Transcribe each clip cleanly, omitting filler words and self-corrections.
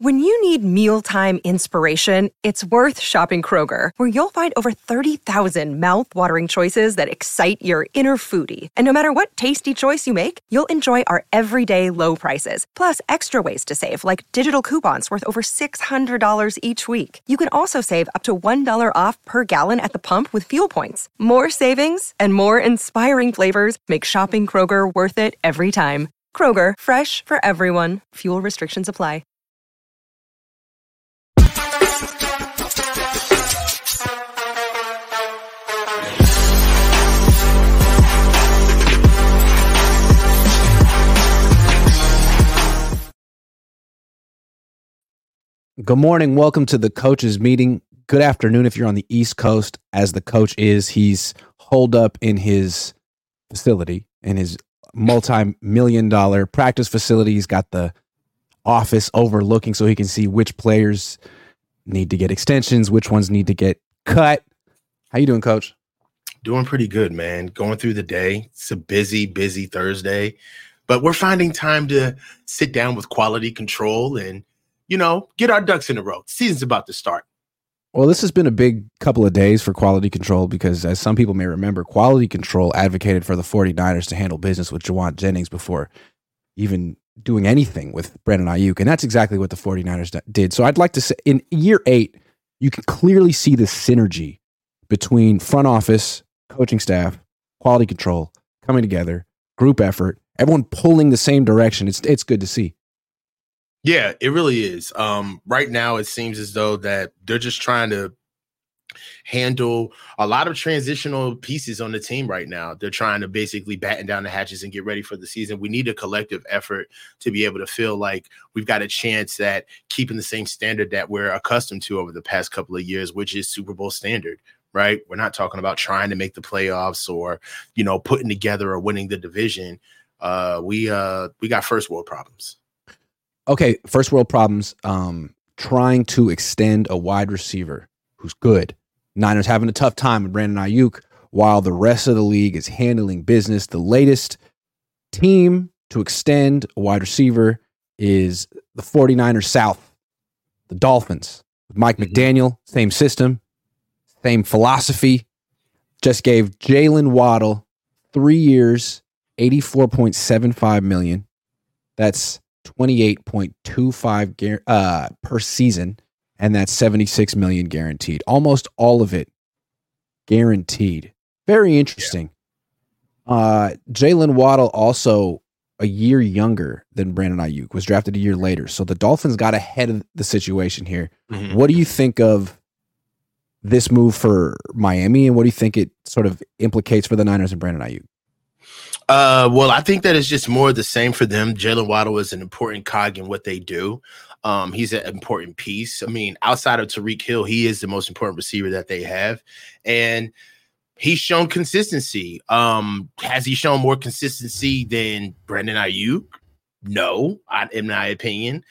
When you need mealtime inspiration, it's worth shopping Kroger, where you'll find over 30,000 mouth-watering choices that excite your inner foodie. And no matter what tasty choice you make, you'll enjoy our everyday low prices, plus extra ways to save, like digital coupons worth over $600 each week. You can also save up to $1 off per gallon at the pump with fuel points. More savings and more inspiring flavors make shopping Kroger worth it every time. Kroger, fresh for everyone. Fuel restrictions apply. Good morning. Welcome to the coaches meeting. Good afternoon if you're on the East Coast. As the coach is, he's holed up in his facility, in his multi-million-dollar practice facility. He's got the office overlooking so he can see which players need to get extensions, which ones need to get cut. How you doing, Coach? Doing pretty good, man. Going through the day. It's a busy Thursday, but we're finding time to sit down with quality control and get our ducks in a row. Season's about to start. Well, this has been a big couple of days for quality control because, as some people may remember, quality control advocated for the 49ers to handle business with Jauan Jennings before even doing anything with Brandon Aiyuk, and that's exactly what the 49ers did. So I'd like to say, in year 8, you can clearly see the synergy between front office, coaching staff, quality control coming together, group effort, everyone pulling the same direction. It's good to see. Yeah, it really is. Right now, it seems as though that they're just trying to handle a lot of transitional pieces on the team right now. They're trying to basically batten down the hatches and get ready for the season. We need a collective effort to be able to feel like we've got a chance at keeping the same standard that we're accustomed to over the past couple of years, which is Super Bowl standard, right? We're not talking about trying to make the playoffs or, putting together or winning the division. We got first world problems. Okay, first world problems. Trying to extend a wide receiver who's good. Niners having a tough time with Brandon Aiyuk while the rest of the league is handling business. The latest team to extend a wide receiver is the 49ers South, the Dolphins. With Mike McDaniel, same system, same philosophy. Just gave Jalen Waddle 3 years, $84.75 million. That's $28.25 per season, and that's $76 million guaranteed. Almost all of it guaranteed. Very interesting. Yeah. Jalen Waddle, also a year younger than Brandon Aiyuk, was drafted a year later. So the Dolphins got ahead of the situation here. Mm-hmm. What do you think of this move for Miami, and what do you think it sort of implicates for the Niners and Brandon Aiyuk? Well, I think that it's just more of the same for them. Jalen Waddle is an important cog in what they do. He's an important piece. I mean, outside of Tyreek Hill, he is the most important receiver that they have. And he's shown consistency. Has he shown more consistency than Brandon Aiyuk? No, in my opinion.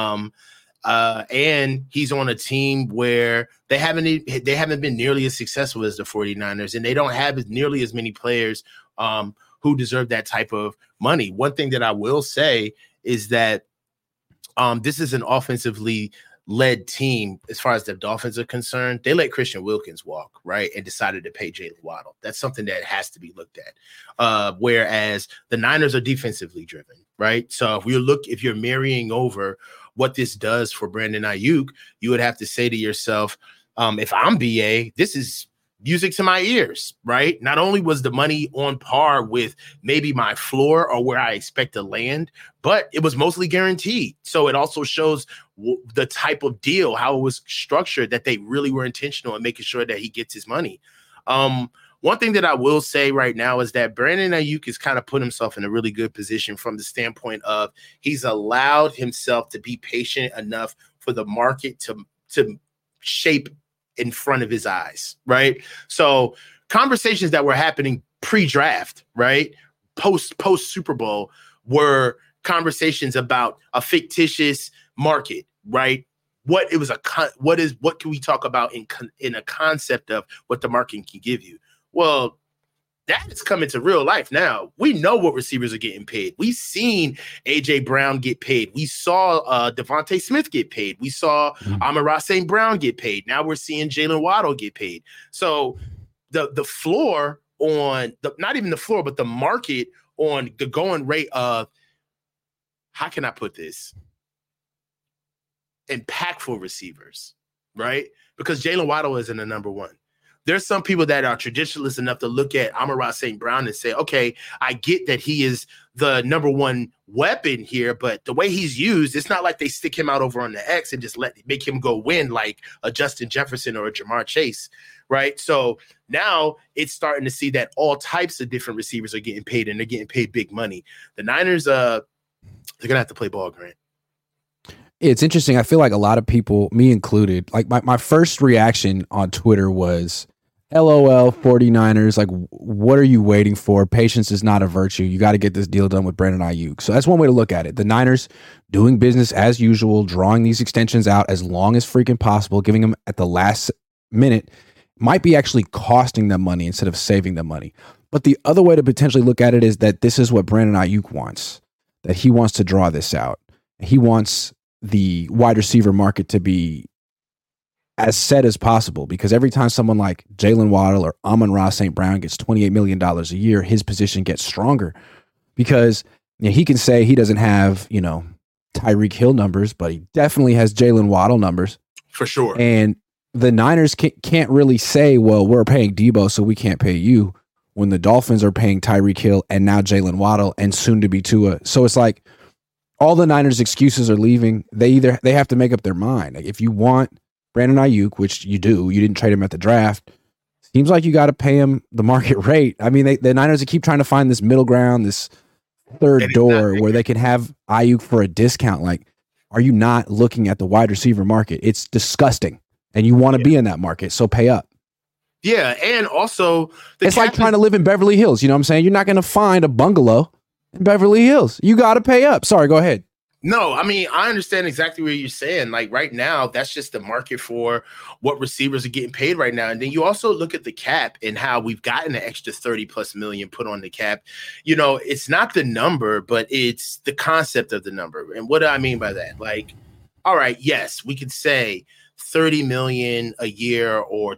And he's on a team where they haven't been nearly as successful as the 49ers, and they don't have nearly as many players who deserve that type of money. One thing that I will say is that this is an offensively led team as far as the Dolphins are concerned. They let Christian Wilkins walk, right, and decided to pay Jalen Waddle. That's something that has to be looked at. Whereas the Niners are defensively driven, right? So if you're marrying over what this does for Brandon Aiyuk, you would have to say to yourself, if I'm BA, this is music to my ears, right? Not only was the money on par with maybe my floor or where I expect to land, but it was mostly guaranteed. So it also shows the type of deal, how it was structured, that they really were intentional in making sure that he gets his money. One thing that I will say right now is that Brandon Aiyuk has kind of put himself in a really good position from the standpoint of he's allowed himself to be patient enough for the market to shape in front of his eyes, right? So conversations that were happening pre-draft, right, post Super Bowl, were conversations about a fictitious market, right? What can we talk about in a concept of what the market can give you? Well, that is coming to real life now. We know what receivers are getting paid. We've seen A.J. Brown get paid. We saw Devontae Smith get paid. We saw Amon-Ra St. Brown get paid. Now we're seeing Jalen Waddle get paid. So the floor on – not even the floor, but the market on the going rate of – how can I put this? Impactful receivers, right? Because Jalen Waddle isn't the number one. There's some people that are traditionalists enough to look at Amon-Ra St. Brown and say, okay, I get that he is the number one weapon here, but the way he's used, it's not like they stick him out over on the X and just make him go win like a Justin Jefferson or a Jamar Chase, right? So now it's starting to see that all types of different receivers are getting paid, and they're getting paid big money. The Niners, they're going to have to play ball, Grant. It's interesting. I feel like a lot of people, me included, like my first reaction on Twitter was, LOL 49ers, like, what are you waiting for? Patience is not a virtue. You got to get this deal done with Brandon Ayuk. So that's one way to look at it. The Niners doing business as usual, drawing these extensions out as long as freaking possible, giving them at the last minute might be actually costing them money instead of saving them money. But the other way to potentially look at it is that this is what Brandon Ayuk wants, that he wants to draw this out. He wants the wide receiver market to be as set as possible, because every time someone like Jalen Waddle or Amon-Ra St. Brown gets $28 million a year, his position gets stronger, because he can say he doesn't have, Tyreek Hill numbers, but he definitely has Jalen Waddle numbers. For sure. And the Niners can't really say, well, we're paying Debo, so we can't pay you, when the Dolphins are paying Tyreek Hill and now Jalen Waddle and soon to be Tua. So it's like all the Niners' excuses are leaving. They have to make up their mind. Like, if you want Brandon Ayuk, which you do, you didn't trade him at the draft, seems like you got to pay him the market rate. I mean, the Niners keep trying to find this middle ground, this third door where they can have Ayuk for a discount. Like, are you not looking at the wide receiver market? It's disgusting, and you want to be in that market, so pay up. Yeah, and also it's like trying to live in Beverly Hills. You know what I'm saying? You're not going to find a bungalow in Beverly Hills. You got to pay up. Sorry, go ahead. No, I mean, I understand exactly what you're saying. Like, right now, that's just the market for what receivers are getting paid right now. And then you also look at the cap and how we've gotten an extra 30 plus million put on the cap. It's not the number, but it's the concept of the number. And what do I mean by that? Like, all right, yes, we could say 30 million a year or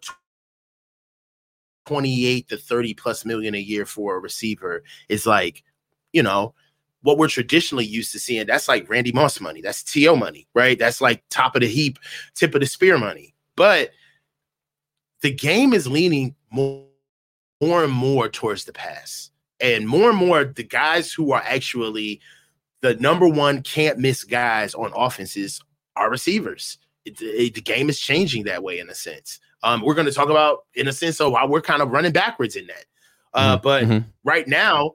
28 to 30 plus million a year for a receiver is like, what we're traditionally used to seeing. That's like Randy Moss money. That's T.O. money, right? That's like top of the heap, tip of the spear money. But the game is leaning more and more towards the pass. And more, the guys who are actually the number one can't miss guys on offenses are receivers. The game is changing that way in a sense. We're going to talk about, in a sense, why we're kind of running backwards in that. But right now,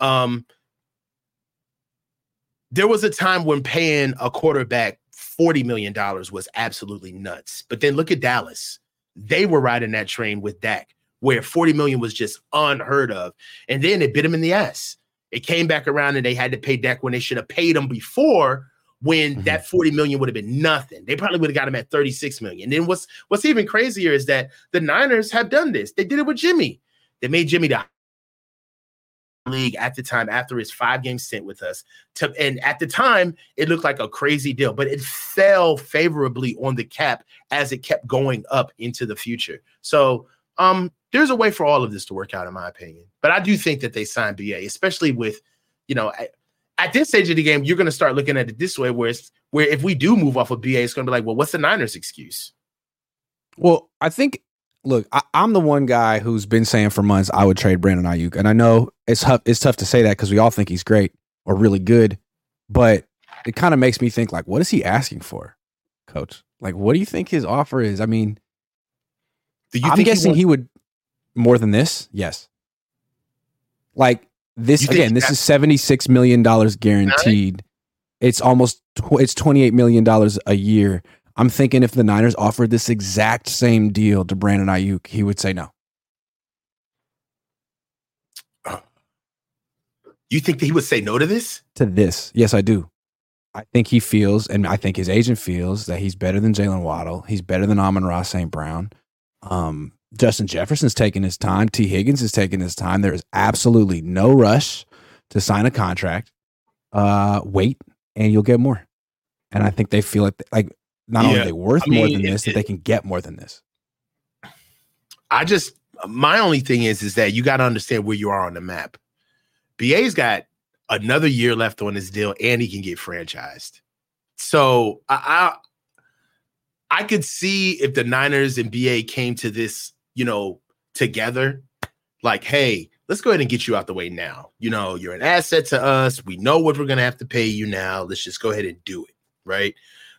there was a time when paying a quarterback $40 million was absolutely nuts. But then look at Dallas. They were riding that train with Dak, where $40 million was just unheard of. And then it bit him in the ass. It came back around and they had to pay Dak when they should have paid him before, when that $40 million would have been nothing. They probably would have got him at $36 million. And then what's even crazier is that the Niners have done this. They did it with Jimmy. They made Jimmy the league at the time after his 5-game stint with us. And at the time, it looked like a crazy deal, but it fell favorably on the cap as it kept going up into the future. So there's a way for all of this to work out, in my opinion. But I do think that they signed BA, especially with, at this stage of the game, you're going to start looking at it this way, where if we do move off of BA, it's going to be like, well, what's the Niners' excuse? Well, I think, look, I'm the one guy who's been saying for months I would trade Brandon Ayuk. And I know it's tough to say that because we all think he's great or really good. But it kind of makes me think, like, what is he asking for, Coach? Like, what do you think his offer is? I mean, I'm guessing he would more than this. Yes. Like, this, again, this is $76 million guaranteed. It's $28 million a year. I'm thinking if the Niners offered this exact same deal to Brandon Ayuk, he would say no. You think that he would say no to this? To this? Yes, I do. I think he feels, and I think his agent feels, that he's better than Jalen Waddle. He's better than Amon-Ra St. Brown. Justin Jefferson's taking his time. T. Higgins is taking his time. There is absolutely no rush to sign a contract. Wait, and you'll get more. And I think they feel like not only are they worth more than this, that they can get more than this. My only thing is that you got to understand where you are on the map. BA's got another year left on his deal, and he can get franchised. So I could see if the Niners and BA came to this, together, like, hey, let's go ahead and get you out the way now. You're an asset to us. We know what we're going to have to pay you now. Let's just go ahead and do it. Right.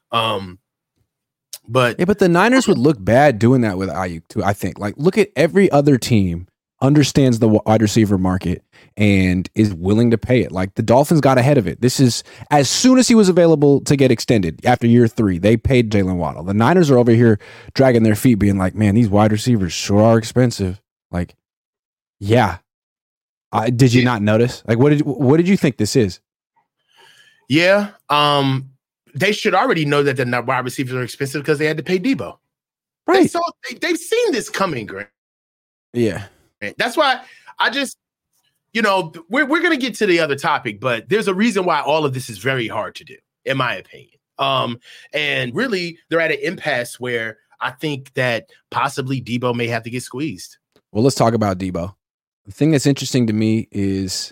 But the Niners would look bad doing that with Ayuk too. I think, like, look at every other team understands the wide receiver market and is willing to pay it. Like, the Dolphins got ahead of it. This is as soon as he was available to get extended after year 3, they paid Jalen Waddle. The Niners are over here dragging their feet being like, man, these wide receivers sure are expensive. Like, yeah. Did you not notice? Like, what did you think this is? Yeah. They should already know that the wide receivers are expensive because they had to pay Debo. Right. They've seen this coming, Grant. Yeah. That's why I just, we're going to get to the other topic, but there's a reason why all of this is very hard to do, in my opinion. And really, they're at an impasse where I think that possibly Debo may have to get squeezed. Well, let's talk about Debo. The thing that's interesting to me is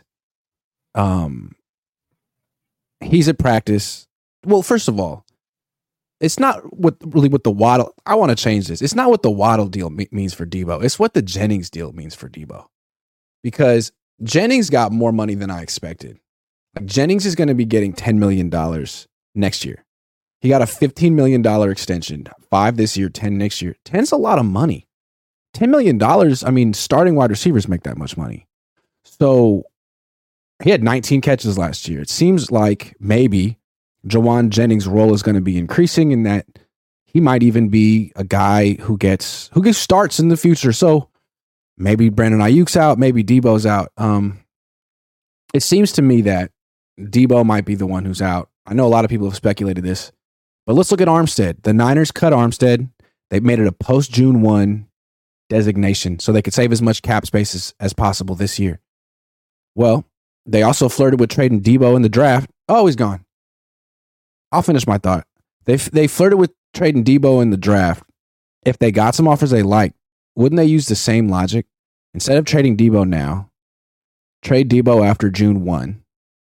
he's at practice. Well, first of all, it's not what the Waddle. I want to change this. It's not what the Waddle deal means for Debo. It's what the Jennings deal means for Debo. Because Jennings got more money than I expected. Like, Jennings is going to be getting $10 million next year. He got a $15 million extension, 5 this year, 10 next year. 10's a lot of money. $10 million. I mean, starting wide receivers make that much money. So he had 19 catches last year. It seems like maybe Jauan Jennings' role is going to be increasing, in that he might even be a guy who gets starts in the future. So maybe Brandon Ayuk's out, maybe Debo's out. It seems to me that Debo might be the one who's out. I know a lot of people have speculated this, but let's look at Armstead. The Niners cut Armstead. They made it a post-June 1 designation so they could save as much cap space as possible this year. Well, they also flirted with trading Debo in the draft. Oh, he's gone. I'll finish my thought. They flirted with trading Debo in the draft. If they got some offers they liked, wouldn't they use the same logic? Instead of trading Debo now, trade Debo after June 1.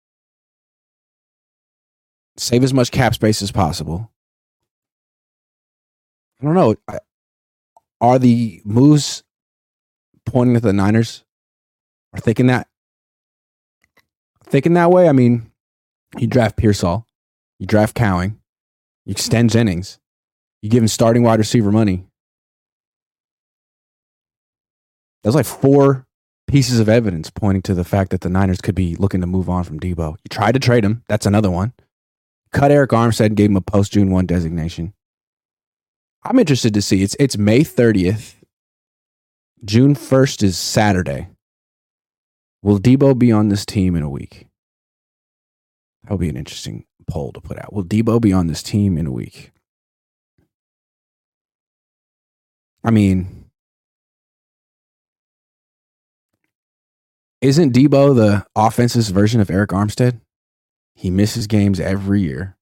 Save as much cap space as possible. I don't know. Are the moves pointing at the Niners are thinking that way? I mean, you draft Pearsall. You draft Cowing, you extend Jennings, you give him starting wide receiver money. There's like 4 pieces of evidence pointing to the fact that the Niners could be looking to move on from Debo. You tried to trade him. That's another one. Cut Eric Armstead and gave him a post-June 1 designation. I'm interested to see. It's May 30th. June 1st is Saturday. Will Debo be on this team in a week? That would be an interesting poll to put out. Will Debo be on this team in a week? I mean, isn't Debo the offense's version of Eric Armstead? He misses games every year.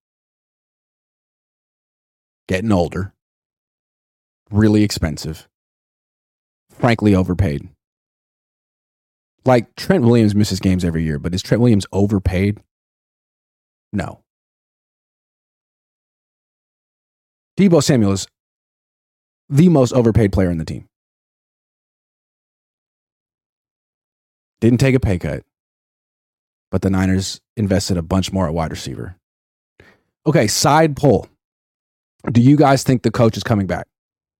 Getting older. Really expensive. Frankly, overpaid. Like, Trent Williams misses games every year, but is Trent Williams overpaid? No. Deebo Samuel is the most overpaid player in the team. Didn't take a pay cut, but the Niners invested a bunch more at wide receiver. Okay, side poll. Do you guys think the coach is coming back?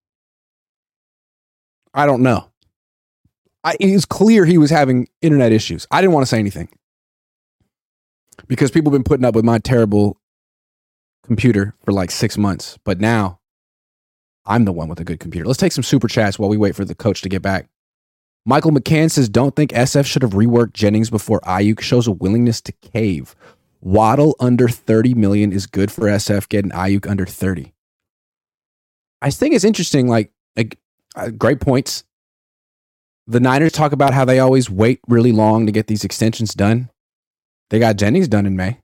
I don't know. It was clear he was having internet issues. I didn't want to say anything because people have been putting up with my terrible computer for like 6 months. But now I'm the one with a good computer. Let's take some super chats while we wait for the coach to get back. Michael McCann says, don't think SF should have reworked Jennings before Ayuk shows a willingness to cave. Waddle under 30 million is good for SF, getting Ayuk under 30. I think it's interesting, like great points. The Niners talk about how they always wait really long to get these extensions done. They got Jennings done in May.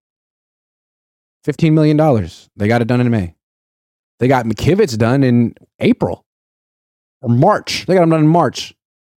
$15 million. They got it done in May. They got McKivitz done in April or March. They got him done in March.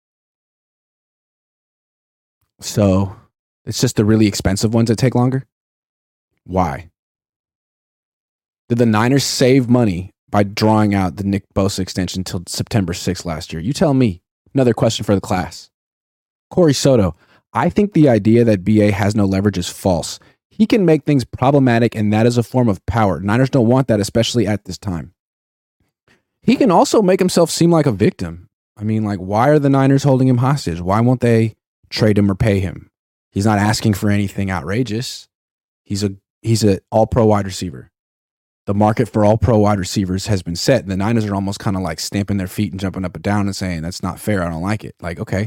So it's just the really expensive ones that take longer. Why? Did the Niners save money by drawing out the Nick Bosa extension till September 6th last year? You tell me. Another question for the class. Corey Soto. I think the idea that BA has no leverage is false. He can make things problematic, and that is a form of power. Niners don't want that, especially at this time. He can also make himself seem like a victim. I mean, like, why are the Niners holding him hostage? Why won't they trade him or pay him? He's not asking for anything outrageous. He's a all-pro wide receiver. The market for all-pro wide receivers has been set. The Niners are almost kind of like stamping their feet and jumping up and down and saying, that's not fair. I don't like it. Like, okay.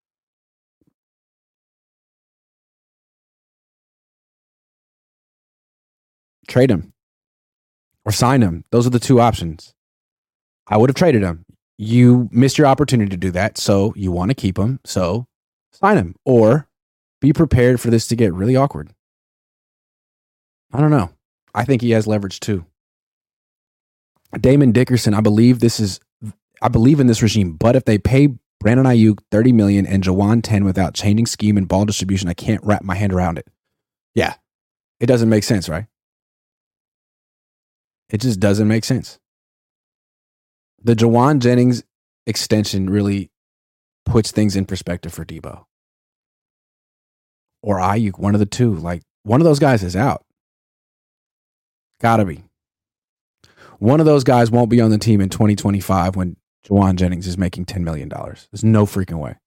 Trade him or sign him. Those are the two options. I would have traded him. You missed your opportunity to do that, so you want to keep him, so sign him. Or be prepared for this to get really awkward. I don't know. I think he has leverage too. Damon Dickerson, I believe in this regime, but if they pay Brandon Ayuk $30 million and Jawan 10 without changing scheme and ball distribution, I can't wrap my hand around it. Yeah. It doesn't make sense, right? It just doesn't make sense. The Jawan Jennings extension really puts things in perspective for Debo. Or Ayuk, one of the two. Like, one of those guys is out. Gotta be. One of those guys won't be on the team in 2025 when Jawan Jennings is making $10 million. There's no freaking way.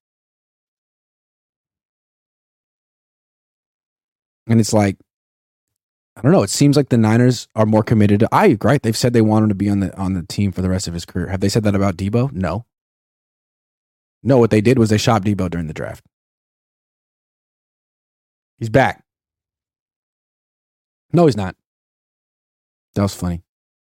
And it's like, I don't know. It seems like the Niners are more committed to Ayuk, right? They've said they want him to be on the team for the rest of his career. Have they said that about Debo? No. No, what they did was they shopped Debo during the draft. He's back. No, he's not. That was funny.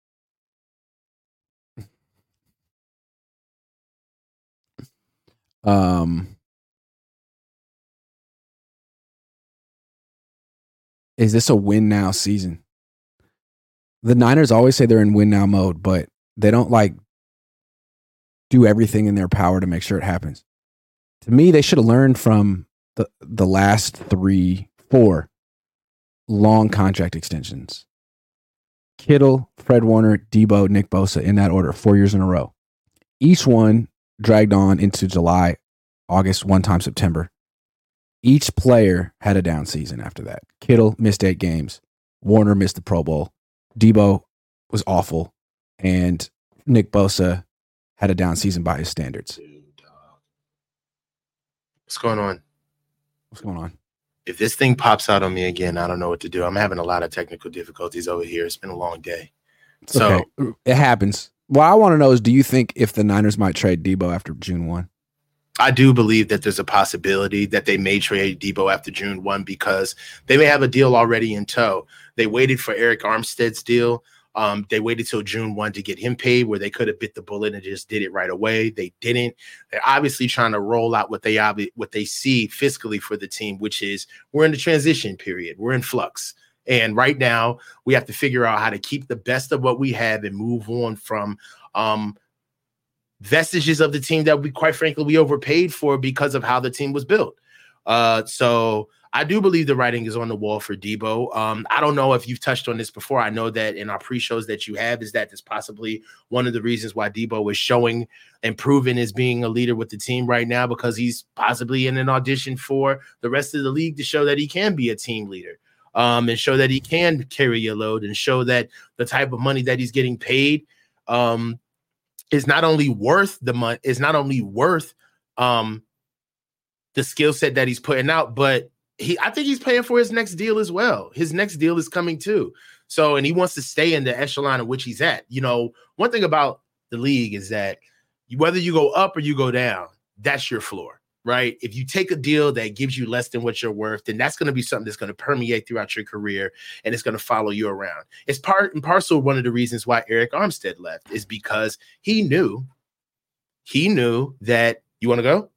Is this a win now season? The Niners always say they're in win now mode, but they don't like do everything in their power to make sure it happens. To me, they should have learned from the last 4 long contract extensions. Kittle, Fred Warner, Debo, Nick Bosa, in that order, 4 years in a row. Each one dragged on into July, August, one time September. Each player had a down season after that. Kittle missed 8 games. Warner missed the Pro Bowl. Debo was awful. And Nick Bosa had a down season by his standards. What's going on? What's going on? If this thing pops out on me again, I don't know what to do. I'm having a lot of technical difficulties over here. It's been a long day. So okay. It happens. What I want to know is, do you think if the Niners might trade Debo after June 1? I do believe that there's a possibility that they may trade Debo after June 1 because they may have a deal already in tow. They waited for Eric Armstead's deal. They waited till June 1 to get him paid, where they could have bit the bullet and just did it right away. They didn't. They're obviously trying to roll out what they see fiscally for the team, which is we're in the transition period. We're in flux. And right now we have to figure out how to keep the best of what we have and move on from vestiges of the team that quite frankly, we overpaid for because of how the team was built. So I do believe the writing is on the wall for Debo. I don't know if you've touched on this before. I know that in our pre-shows that you have is that this possibly one of the reasons why Debo is showing and proving as being a leader with the team right now, because he's possibly in an audition for the rest of the league to show that he can be a team leader, and show that he can carry a load, and show that the type of money that he's getting paid is not only worth the money, is not only worth the skill set that he's putting out, but I think he's paying for his next deal as well. His next deal is coming too. So, and he wants to stay in the echelon in which he's at. You know, one thing about the league is that whether you go up or you go down, that's your floor, right? If you take a deal that gives you less than what you're worth, then that's going to be something that's going to permeate throughout your career, and it's going to follow you around. It's part and parcel one of the reasons why Eric Armstead left, is because he knew that, you want to go?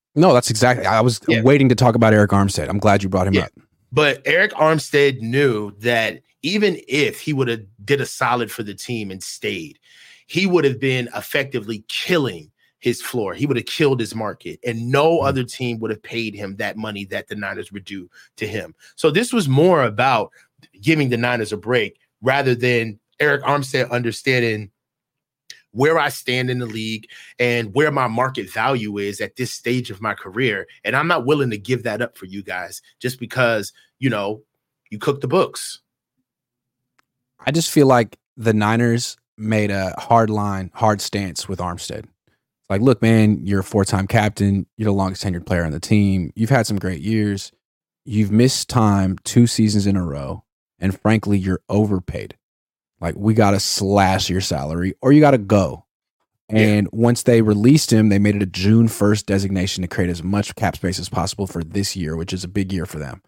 No, that's exactly. I was waiting to talk about Eric Armstead. I'm glad you brought him up. But Eric Armstead knew that even if he would have did a solid for the team and stayed, he would have been effectively killing his floor. He would have killed his market, and no other team would have paid him that money that the Niners would do to him. So this was more about giving the Niners a break rather than Eric Armstead understanding where I stand in the league and where my market value is at this stage of my career. And I'm not willing to give that up for you guys just because, you cook the books. I just feel like the Niners made a hard stance with Armstead. Like, look, man, you're a 4-time captain. You're the longest tenured player on the team. You've had some great years. You've missed time 2 seasons in a row. And frankly, you're overpaid. Like, we got to slash your salary or you got to go. And once they released him, they made it a June 1st designation to create as much cap space as possible for this year, which is a big year for them.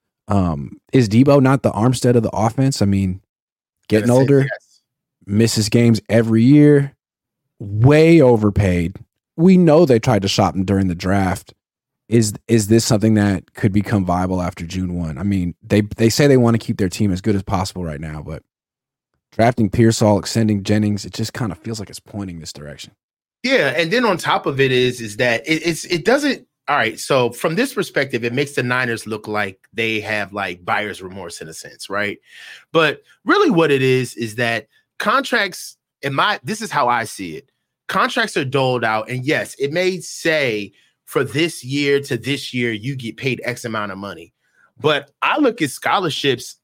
Is Debo not the Armstead of the offense? I mean, getting older, misses games every year, way overpaid. We know they tried to shop him during the draft. Is this something that could become viable after June 1? I mean, they say they want to keep their team as good as possible right now, but drafting Pearsall, extending Jennings, it just kind of feels like it's pointing this direction. Yeah, and then on top of it is that it doesn't. All right, so from this perspective, it makes the Niners look like they have like buyer's remorse in a sense, right? But really, what it is that contracts, this is how I see it. Contracts are doled out, and yes, it may say for this year to this year you get paid X amount of money, but I look at scholarships.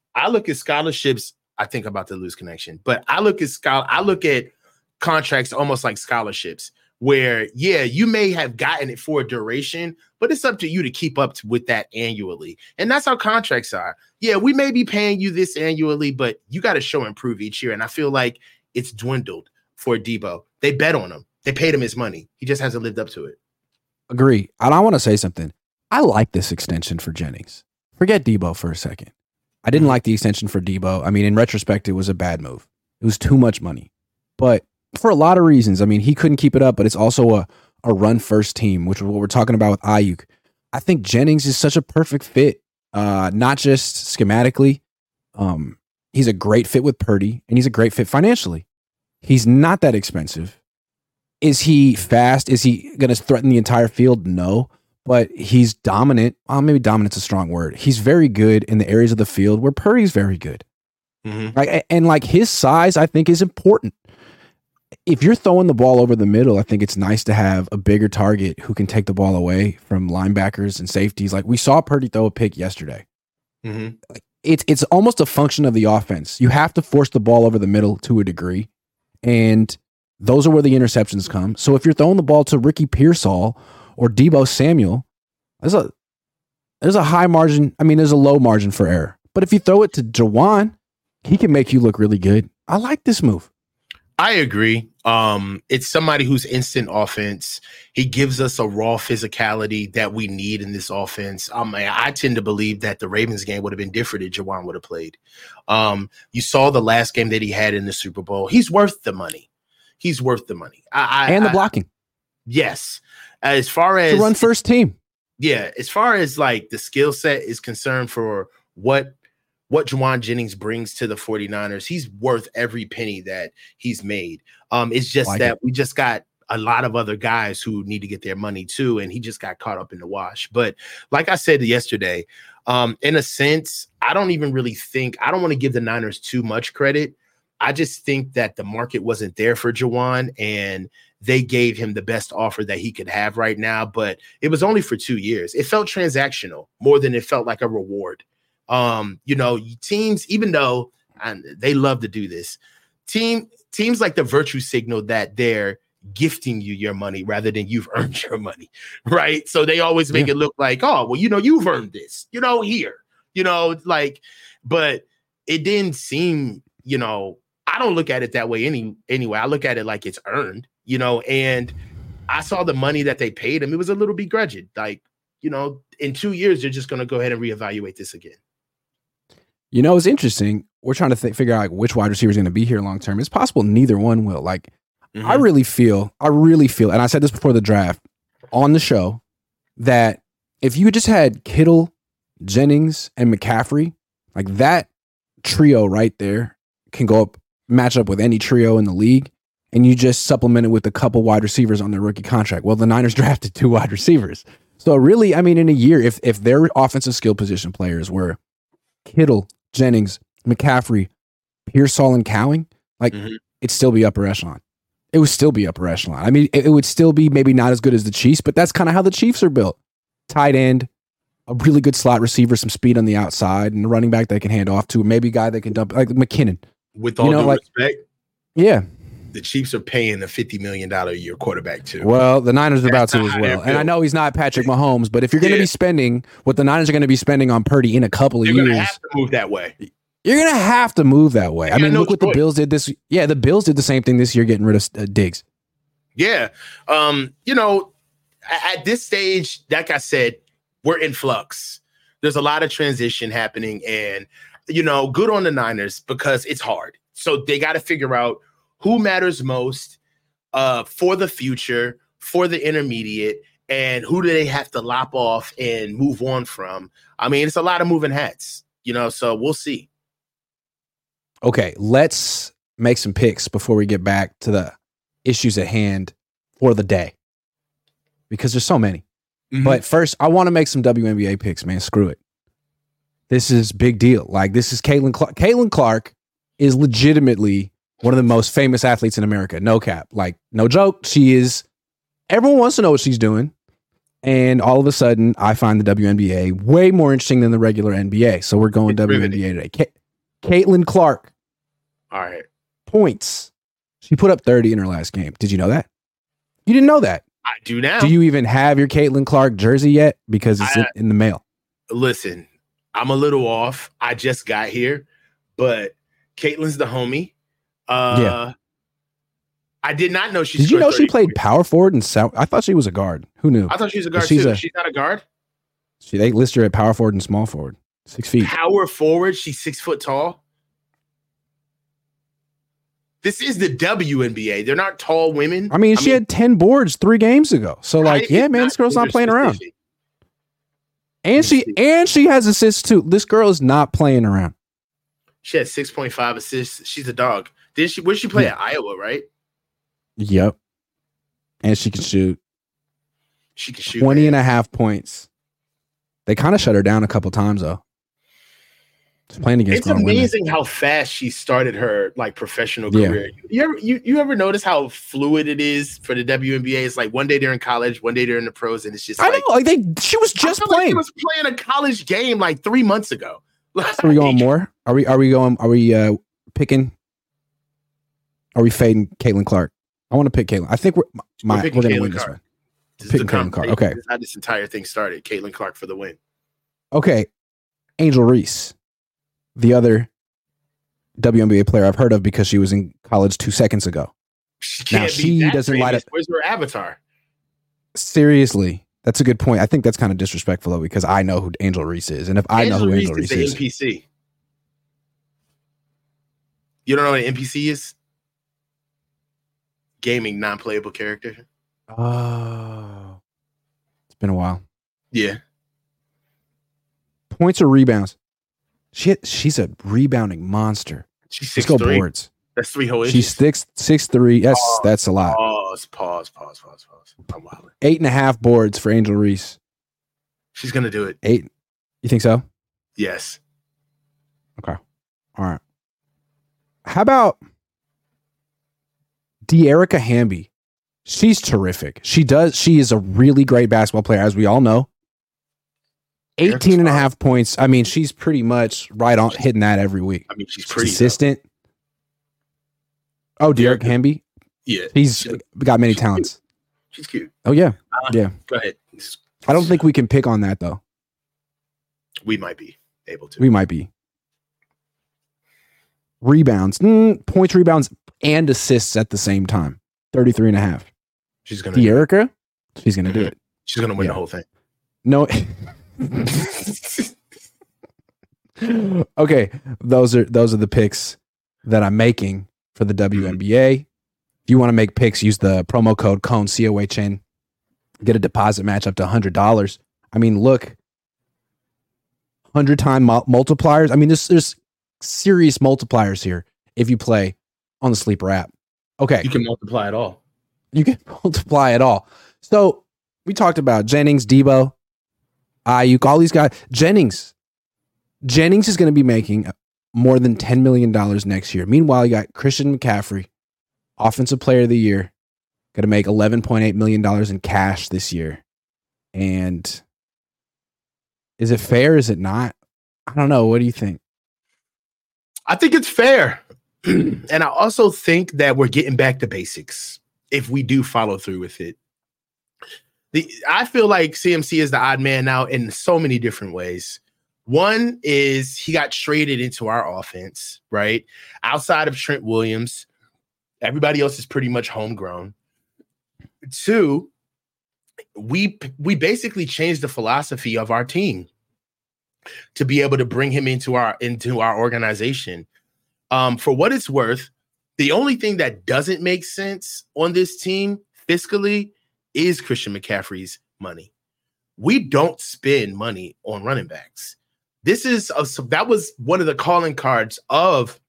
I think about the loose connection, but I look at contracts almost like scholarships where, you may have gotten it for a duration, but it's up to you to keep up with that annually. And that's how contracts are. Yeah, we may be paying you this annually, but you got to show improve each year. And I feel like it's dwindled for Debo. They bet on him. They paid him his money. He just hasn't lived up to it. Agree. And I want to say something. I like this extension for Jennings. Forget Debo for a second. I didn't like the extension for Debo. I mean, in retrospect, it was a bad move. It was too much money. But for a lot of reasons, I mean, he couldn't keep it up, but it's also a run-first team, which is what we're talking about with Ayuk. I think Jennings is such a perfect fit, not just schematically. He's a great fit with Purdy, and he's a great fit financially. He's not that expensive. Is he fast? Is he going to threaten the entire field? No. But he's dominant. Well, maybe dominant's a strong word. He's very good in the areas of the field where Purdy's very good. Mm-hmm. And his size, I think, is important. If you're throwing the ball over the middle, I think it's nice to have a bigger target who can take the ball away from linebackers and safeties. Like we saw Purdy throw a pick yesterday. Mm-hmm. It's almost a function of the offense. You have to force the ball over the middle to a degree, and those are where the interceptions come. So if you're throwing the ball to Ricky Pearsall or Debo Samuel, there's a high margin. I mean, there's a low margin for error. But if you throw it to Juwan, he can make you look really good. I like this move. I agree. It's somebody who's instant offense. He gives us a raw physicality that we need in this offense. I tend to believe that the Ravens game would have been different if Juwan would have played. You saw the last game that he had in the Super Bowl. He's worth the money. He's worth the money. And the blocking. Yes. As far as the run first team. Yeah. As far as like the skill set is concerned for what Juwan Jennings brings to the 49ers, he's worth every penny that he's made. It's just we just got a lot of other guys who need to get their money too, and he just got caught up in the wash. But like I said yesterday, in a sense, I don't want to give the Niners too much credit. I just think that the market wasn't there for Juwan, and they gave him the best offer that he could have right now. But it was only for 2 years. It felt transactional more than it felt like a reward. Teams, even though they love to do this, teams like the virtue signal that they're gifting you your money rather than you've earned your money, right? So they always make it look like, oh, well, you've earned this, here, but it didn't seem, I don't look at it that way anyway. I look at it like it's earned, and I saw the money that they paid him. It was a little begrudging. Like, in 2 years, they're just going to go ahead and reevaluate this again. It's interesting. We're trying to figure out which wide receiver is going to be here long term. It's possible neither one will. I really feel, and I said this before the draft on the show, that if you just had Kittle, Jennings, and McCaffrey, like that trio right there can go up, match up with any trio in the league, and you just supplement it with a couple wide receivers on their rookie contract. Well, the Niners drafted 2 wide receivers. So really, I mean, in a year, if their offensive skill position players were Kittle, Jennings, McCaffrey, Pearsall, and Cowing, like it'd still be upper echelon. It would still be upper echelon. I mean, it would still be maybe not as good as the Chiefs, but that's kind of how the Chiefs are built. Tight end, a really good slot receiver, some speed on the outside, and a running back they can hand off to, maybe a guy they can dump, like McKinnon. With all due respect, yeah, the Chiefs are paying a $50 million a year quarterback too. Well, the Niners are about to as well. And I know he's not Patrick Mahomes, but if you're going to be spending what the Niners are going to be spending on Purdy in a couple of years, you're going to have to move that way. You're going to have to move that way. I mean, look what the Bills did this. Yeah, the Bills did the same thing this year, getting rid of Diggs. Yeah. You know, at this stage, like I said, we're in flux. There's a lot of transition happening, and, you know, good on the Niners because it's hard. So they got to figure out who matters most for the future, for the intermediate, and who do they have to lop off and move on from? I mean, it's a lot of moving hats, you know, so we'll see. Okay, let's make some picks before we get back to the issues at hand for the day, because there's so many. But first, I want to make some WNBA picks, man. Screw it. This is big deal. Like, this is Caitlin Clark. Caitlin Clark is legitimately one of the most famous athletes in America. No cap. Like, no joke. She is. Everyone wants to know what she's doing. And all of a sudden, I find the WNBA way more interesting than the regular NBA. So we're going WNBA today. Caitlin Clark. All right. Points. She put up 30 in her last game. Did you know that? You didn't know that. I do now. Do you even have your Caitlin Clark jersey yet? Because it's in the mail. Listen, I'm a little off. I just got here, but Caitlin's the homie. Yeah. I did not know she. Did you know she played power forward and South? I thought she was a guard. Who knew? I thought she was a guard too. She's not a guard. They list her at power forward and small forward. 6 feet. Power forward. She's 6 foot tall. This is the WNBA. They're not tall women. I mean, she had 10 boards 3 games ago. So, like, yeah, man, this girl's not playing around. And she has assists too. This girl is not playing around. She had 6.5 assists. She's a dog. Did she? Where did she play at Iowa? Right. Yep. And she can shoot. She can shoot 20 and a half points. They kind of shut her down a couple times though. She's playing against. It's amazing how fast she started her like professional career. You ever notice how fluid it is for the WNBA? It's like one day they're in college, one day they're in the pros, and it's just I know, like she was just playing. Like she was playing a college game like 3 months ago. So are we going more? Are we picking? Are we fading Caitlin Clark? I want to pick Caitlin. I think we're going to win this one. Picking Caitlin Clark. Okay. This is how this entire thing started. Caitlin Clark for the win. Okay. Angel Reese, the other WNBA player I've heard of because she was in college 2 seconds ago. She doesn't light up. Where's her avatar? Seriously. That's a good point. I think that's kind of disrespectful though, because I know who Angel Reese is. And if I know who Angel Reese is. NPC. You don't know what an NPC is? Gaming non-playable character. Oh. It's been a while. Yeah. Points or rebounds? She's a rebounding monster. She's 6'3". Let's go boards. That's 3 whole inches. She's 6'3". Yes, that's a lot. Pause. I'm wilding. 8.5 boards for Angel Reese. She's gonna do it. 8. You think so? Yes. Okay. All right. How about De'Arica Hamby? She's terrific. She is a really great basketball player, as we all know. 18 and a half points. I mean, she's pretty much right on hitting that every week. I mean, she's pretty consistent. Oh, De'Arica Hamby? Yeah. He's got many talents. She's cute. Oh, yeah. Yeah. Go ahead. I don't think we can pick on that, though. We might be able to. We might be. Rebounds. Points, rebounds, and assists at the same time. 33 and a half. She's going to De'Arica? She's going to do it. She's going to win the whole thing. No. Okay. Those are the picks that I'm making for the WNBA. If you want to make picks, use the promo code COHN, get a deposit match up to $100. I mean, look, 100-time multipliers. I mean, there's serious multipliers here if you play on the Sleeper app. Okay. You can multiply it all. You can multiply it all. So we talked about Jennings, Debo, Ayuk, all these guys. Jennings is going to be making more than $10 million next year. Meanwhile, you got Christian McCaffrey, Offensive Player of the Year, going to make $11.8 million in cash this year. And is it fair? Is it not? I don't know. What do you think? I think it's fair. And I also think that we're getting back to basics if we do follow through with it. I feel like CMC is the odd man out in so many different ways. One is he got traded into our offense, right? Outside of Trent Williams, everybody else is pretty much homegrown. Two, we basically changed the philosophy of our team to be able to bring him into our organization. For what it's worth, the only thing that doesn't make sense on this team fiscally is Christian McCaffrey's money. We don't spend money on running backs. That was one of the calling cards of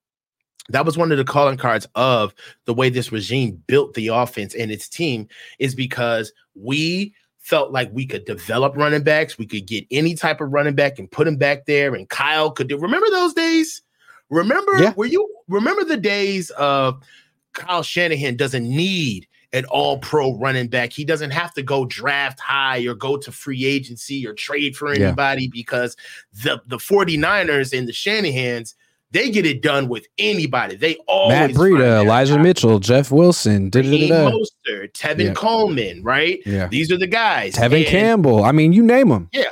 the way this regime built the offense and its team, is because we felt like we could develop running backs. We could get any type of running back and put him back there. And Kyle could do. Remember those days? Remember the days of Kyle Shanahan doesn't need an all-pro running back. He doesn't have to go draft high or go to free agency or trade for anybody because the 49ers and the Shanahans, they get it done with anybody. They always Matt Breida, Elijah Mitchell, Jeff Wilson, Mostert, Tevin Coleman, right? Yeah. These are the guys. Tevin Campbell. I mean, you name them. Yeah.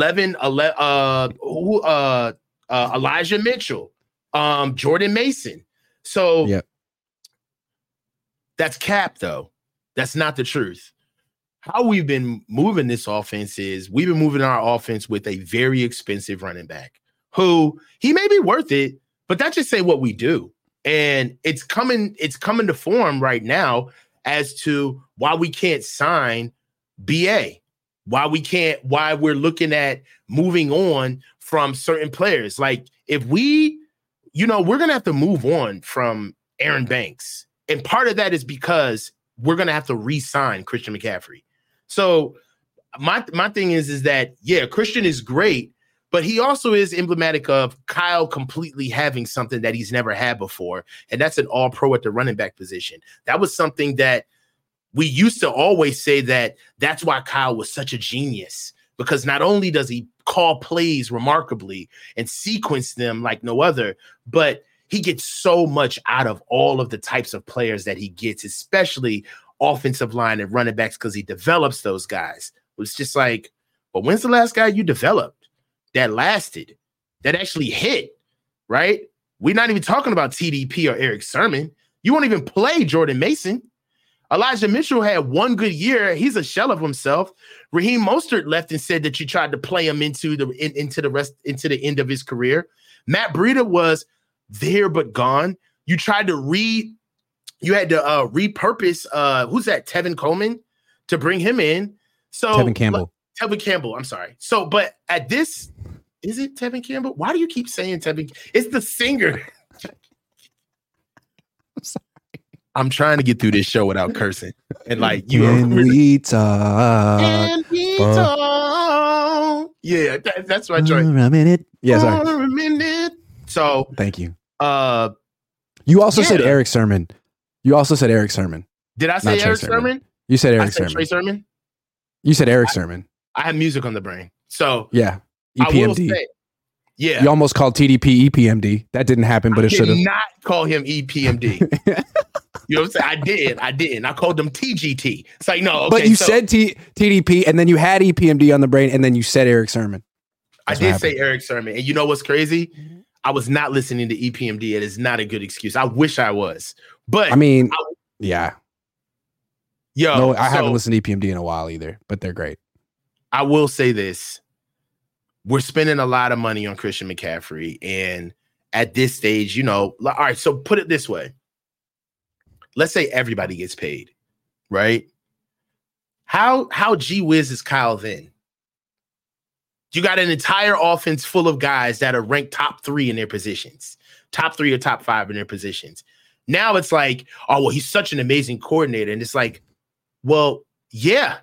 Elijah Mitchell, Jordan Mason. So that's cap, though. That's not the truth. How we've been moving this offense is we've been moving our offense with a very expensive running back who he may be worth it, but that just say what we do. And it's coming to form right now as to why we can't sign BA, why we're looking at moving on from certain players. Like if we're going to have to move on from Aaron Banks. And part of that is because we're going to have to re-sign Christian McCaffrey. So my thing is that, Christian is great, but he also is emblematic of Kyle completely having something that he's never had before, and that's an all-pro at the running back position. That was something that we used to always say that's why Kyle was such a genius, because not only does he call plays remarkably and sequence them like no other, but he gets so much out of all of the types of players that he gets, especially offensive line and running backs, because he develops those guys. It's just like, well, when's the last guy you developed that lasted, that actually hit, right? We're not even talking about TDP or Eric Sermon. You won't even play Jordan Mason. Elijah Mitchell had one good year. He's a shell of himself. Raheem Mostert left and said that you tried to play him into the end of his career. Matt Breida was there but gone. You tried to repurpose who's that? Tevin Coleman to bring him in. So Tevin Campbell, I'm sorry. So, but at this, is it Tevin Campbell? Why do you keep saying Tevin? It's the singer. I'm sorry. I'm trying to get through this show without cursing. And like you we talk. And we talk. Yeah, that's my joint. A minute. Yeah, sorry. For a minute. So thank you. You also said Eric Sermon. Did I say Eric Sermon? You said Eric Sermon. Trey Sermon? You said Eric Sermon. I have music on the brain. So yeah. EPMD. I will say, You almost called TDP EPMD. That didn't happen, but it should have. I did not call him EPMD. You know what I'm saying? I didn't. I called him TGT. It's like, no. Okay, but you said TDP, and then you had EPMD on the brain, and then you said Eric Sermon. I did say Eric Sermon. And you know what's crazy? I was not listening to EPMD. It is not a good excuse. I wish I was. But I mean, yeah. No, I haven't listened to EPMD in a while either, but they're great. I will say this. We're spending a lot of money on Christian McCaffrey. And at this stage, all right, so put it this way. Let's say everybody gets paid, right? How gee whiz is Kyle then? You got an entire offense full of guys that are ranked top 3 in their positions, top 3 or top 5 in their positions. Now it's like, oh, well, he's such an amazing coordinator. And it's like, well, yeah,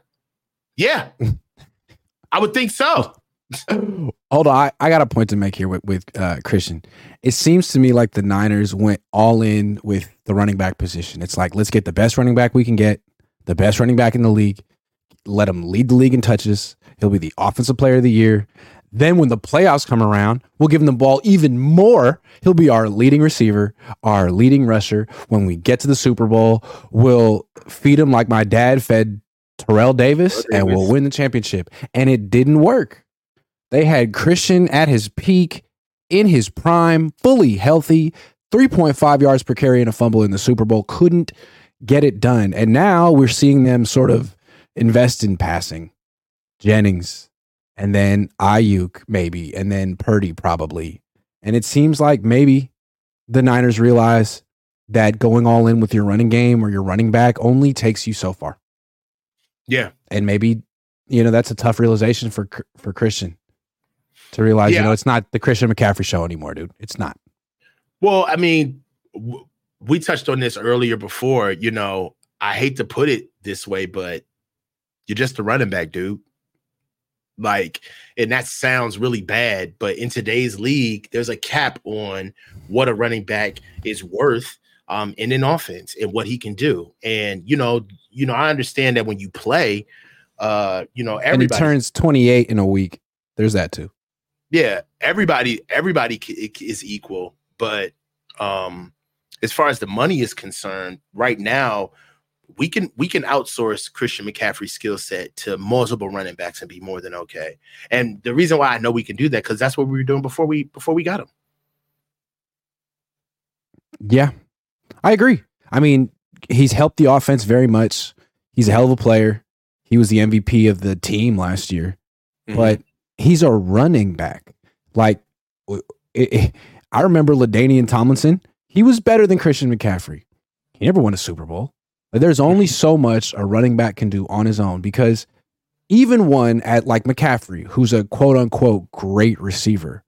I would think so. Hold on. I got a point to make here with Christian. It seems to me like the Niners went all in with the running back position. It's like, let's get the best running back we can get, the best running back in the league. Let him lead the league in touches. He'll be the offensive player of the year. Then when the playoffs come around, we'll give him the ball even more. He'll be our leading receiver, our leading rusher. When we get to the Super Bowl, we'll feed him like my dad fed Terrell Davis, and we'll win the championship. And it didn't work. They had Christian at his peak, in his prime, fully healthy, 3.5 yards per carry and a fumble in the Super Bowl. Couldn't get it done. And now we're seeing them sort of invest in passing. Jennings, and then Ayuk maybe, and then Purdy probably. And it seems like maybe the Niners realize that going all in with your running game or your running back only takes you so far. Yeah. And maybe, that's a tough realization for Christian to realize, it's not the Christian McCaffrey show anymore, dude. It's not. Well, I mean, we touched on this earlier before, I hate to put it this way, but you're just a running back, dude. And that sounds really bad, but in today's league, there's a cap on what a running back is worth in an offense and what he can do. And, I understand that when you play, everybody. And he turns 28 in a week. There's that too. Yeah, everybody is equal. But as far as the money is concerned, right now, we can outsource Christian McCaffrey's skill set to multiple running backs and be more than okay. And the reason why I know we can do that, because that's what we were doing before we got him. Yeah, I agree. I mean, he's helped the offense very much. He's a hell of a player. He was the MVP of the team last year, but he's a running back. I remember LaDainian Tomlinson. He was better than Christian McCaffrey. He never won a Super Bowl. There's only so much a running back can do on his own, because even one at like McCaffrey, who's a quote unquote great receiver,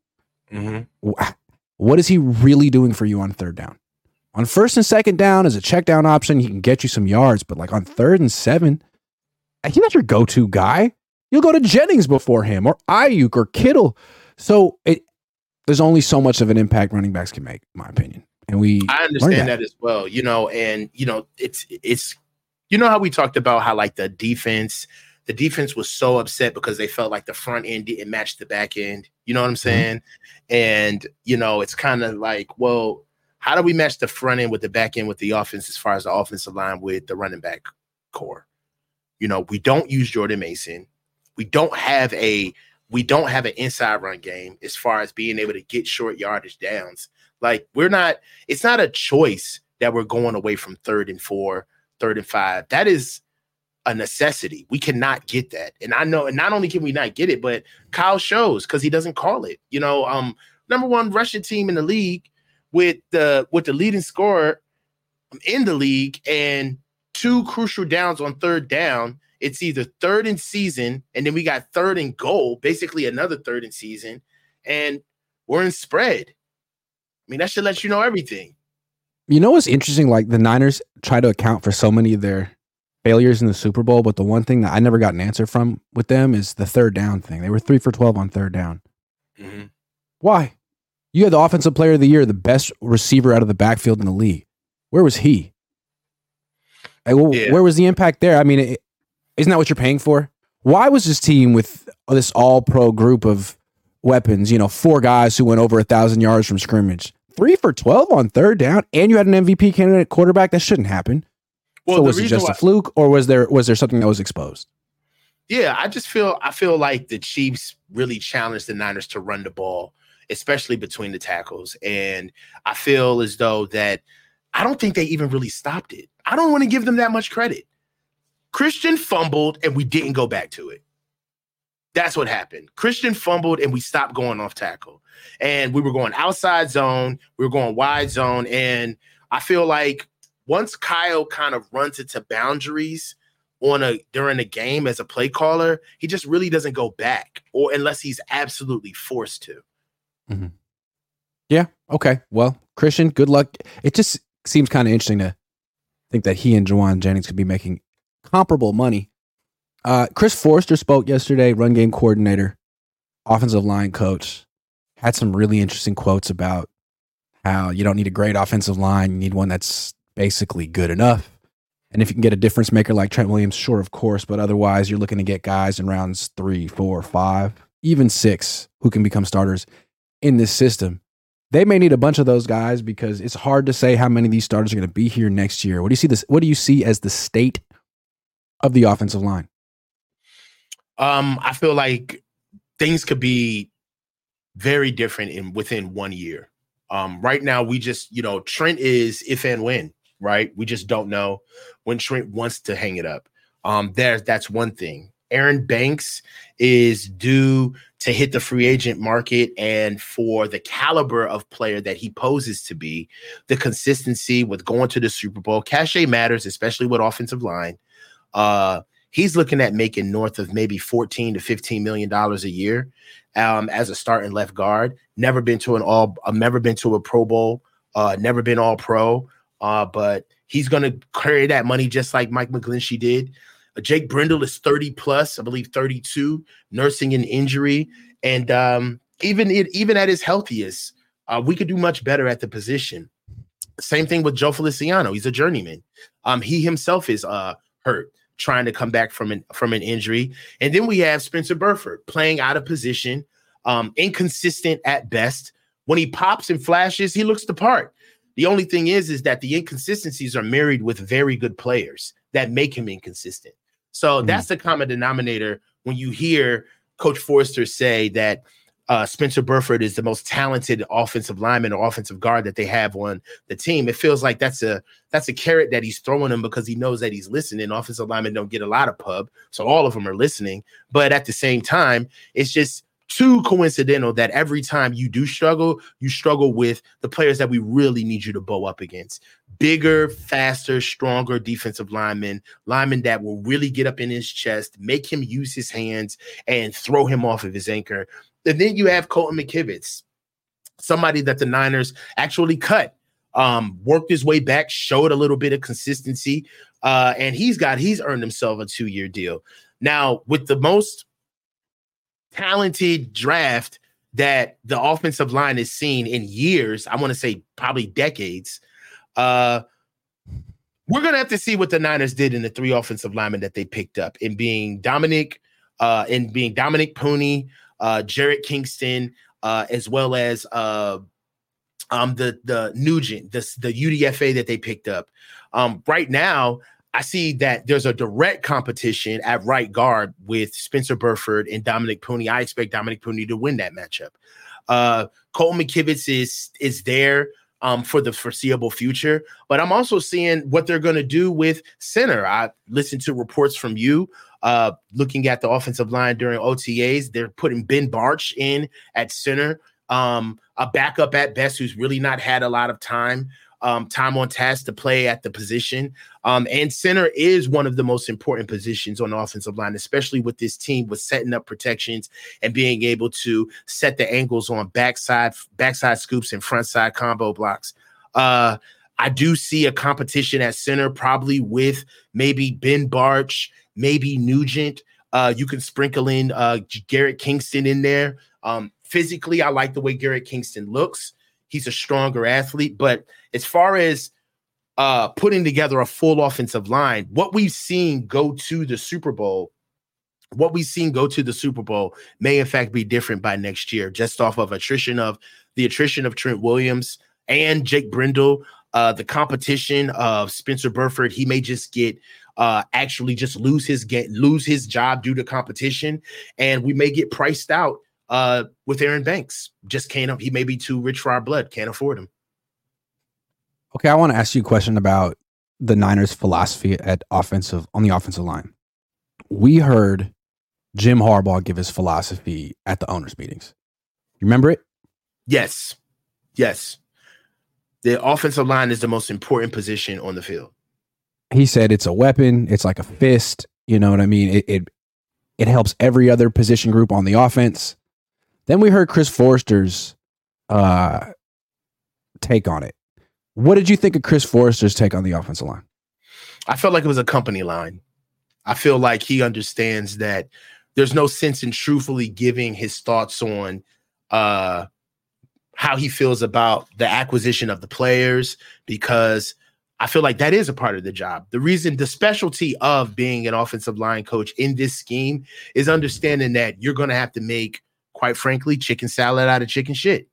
what is he really doing for you on third down? On first and second down as a check down option, he can get you some yards, but like on 3rd and 7, he's not your go-to guy. You'll go to Jennings before him, or Ayuk, or Kittle. So there's only so much of an impact running backs can make, in my opinion. And I understand that as well, and it's how we talked about how like the defense was so upset because they felt like the front end didn't match the back end. You know what I'm saying? And, it's kind of like, well, how do we match the front end with the back end with the offense as far as the offensive line with the running back core? We don't use Jordan Mason. We don't have an inside run game as far as being able to get short yardage downs. Like it's not a choice that we're going away from 3rd and 4, 3rd and 5. That is a necessity. We cannot get that. And I know, and not only can we not get it, but Kyle shows because he doesn't call it. Number 1 rushing team in the league with the leading scorer in the league and 2 crucial downs on 3rd down. It's either 3rd and season, and then we got 3rd and goal, basically another 3rd and season, and we're in spread. I mean, that should let you know everything. You know what's interesting? Like the Niners try to account for so many of their failures in the Super Bowl, but the one thing that I never got an answer from with them is the 3rd down thing. They were 3 for 12 on 3rd down. Why? You had the offensive player of the year, the best receiver out of the backfield in the league. Where was he? Where was the impact there? I mean, isn't that what you're paying for? Why was this team with this all-pro group of weapons, 4 guys who went over 1,000 yards from scrimmage, 3 for 12 on 3rd down, and you had an MVP candidate quarterback? That shouldn't happen. Well, so was it just a fluke, or was there something that was exposed? Yeah, I feel like the Chiefs really challenged the Niners to run the ball, especially between the tackles. And I feel as though that I don't think they even really stopped it. I don't want to give them that much credit. Christian fumbled and we didn't go back to it. That's what happened. Christian fumbled and we stopped going off tackle. And we were going outside zone. We were going wide zone. And I feel like once Kyle kind of runs into boundaries during a game as a play caller, he just really doesn't go back, or unless he's absolutely forced to. Mm-hmm. Yeah. Okay. Well, Christian, good luck. It just seems kind of interesting to think that he and Jauan Jennings could be making comparable money. Chris Forrester spoke yesterday, run game coordinator, offensive line coach, had some really interesting quotes about how you don't need a great offensive line. You need one that's basically good enough. And if you can get a difference maker like Trent Williams, sure, of course, but otherwise you're looking to get guys in rounds 3, 4, 5, even 6 who can become starters in this system. They may need a bunch of those guys because it's hard to say how many of these starters are going to be here next year. What do you see as the state of the offensive line? I feel like things could be very different within 1 year. Right now, we just, Trent is if and when, right? We just don't know when Trent wants to hang it up. That's one thing. Aaron Banks is due to hit the free agent market, and for the caliber of player that he poses to be, the consistency with going to the Super Bowl, cachet matters, especially with offensive line. He's looking at making north of maybe $14 to $15 million a year as a starting left guard. Never been to a Pro Bowl, never been All Pro, but he's going to carry that money just like Mike McGlinchey did. Jake Brendel is 30 plus, I believe 32, nursing an injury. And even at his healthiest, we could do much better at the position. Same thing with Joe Feliciano. He's a journeyman. He himself is hurt, trying to come back from an injury. And then we have Spencer Burford playing out of position, inconsistent at best. When he pops and flashes, he looks the part. The only thing is that the inconsistencies are married with very good players that make him inconsistent. So that's the common denominator when you hear Coach Forrester say that Spencer Burford is the most talented offensive lineman or offensive guard that they have on the team. It feels like that's a carrot that he's throwing him because he knows that he's listening. Offensive linemen don't get a lot of pub, so all of them are listening. But at the same time, it's just too coincidental that every time you do struggle, you struggle with the players that we really need you to bow up against. Bigger, faster, stronger defensive linemen that will really get up in his chest, make him use his hands, and throw him off of his anchor. And then you have Colton McKivitz, somebody that the Niners actually cut, worked his way back, showed a little bit of consistency, and he's earned himself a 2-year deal. Now, with the most talented draft that the offensive line has seen in years, I want to say probably decades, we're going to have to see what the Niners did in the 3 offensive linemen that they picked up in being Dominic Puni, Jarrett Kingston, as well as the Nugent, the UDFA that they picked up. Right now, I see that there's a direct competition at right guard with Spencer Burford and Dominic Puni. I expect Dominic Puni to win that matchup. Colton McKivitz is there for the foreseeable future, but I'm also seeing what they're going to do with center. I listened to reports from you looking at the offensive line during OTAs. They're putting Ben Barch in at center, a backup at best who's really not had a lot of time on task to play at the position. And center is one of the most important positions on the offensive line, especially with this team with setting up protections and being able to set the angles on backside scoops and front side combo blocks. I do see a competition at center, probably with maybe Ben Barch, maybe Nugent. You can sprinkle in Garrett Kingston in there. Physically, I like the way Garrett Kingston looks. He's a stronger athlete, but as far as putting together a full offensive line, what we've seen go to the Super Bowl may in fact be different by next year, just off of the attrition of Trent Williams and Jake Brendel, the competition of Spencer Burford. He may just get actually just lose his job due to competition, and we may get priced out with Aaron Banks. He may be too rich for our blood. Can't afford him. Okay, I want to ask you a question about the Niners' philosophy on the offensive line. We heard Jim Harbaugh give his philosophy at the owners' meetings. You remember it? Yes. The offensive line is the most important position on the field. He said it's a weapon. It's like a fist. You know what I mean? It helps every other position group on the offense. Then we heard Chris Forrester's take on it. What did you think of Chris Forrester's take on the offensive line? I felt like it was a company line. I feel like he understands that there's no sense in truthfully giving his thoughts on how he feels about the acquisition of the players, because I feel like that is a part of the job. The specialty of being an offensive line coach in this scheme is understanding that you're going to have to make, quite frankly, chicken salad out of chicken shit.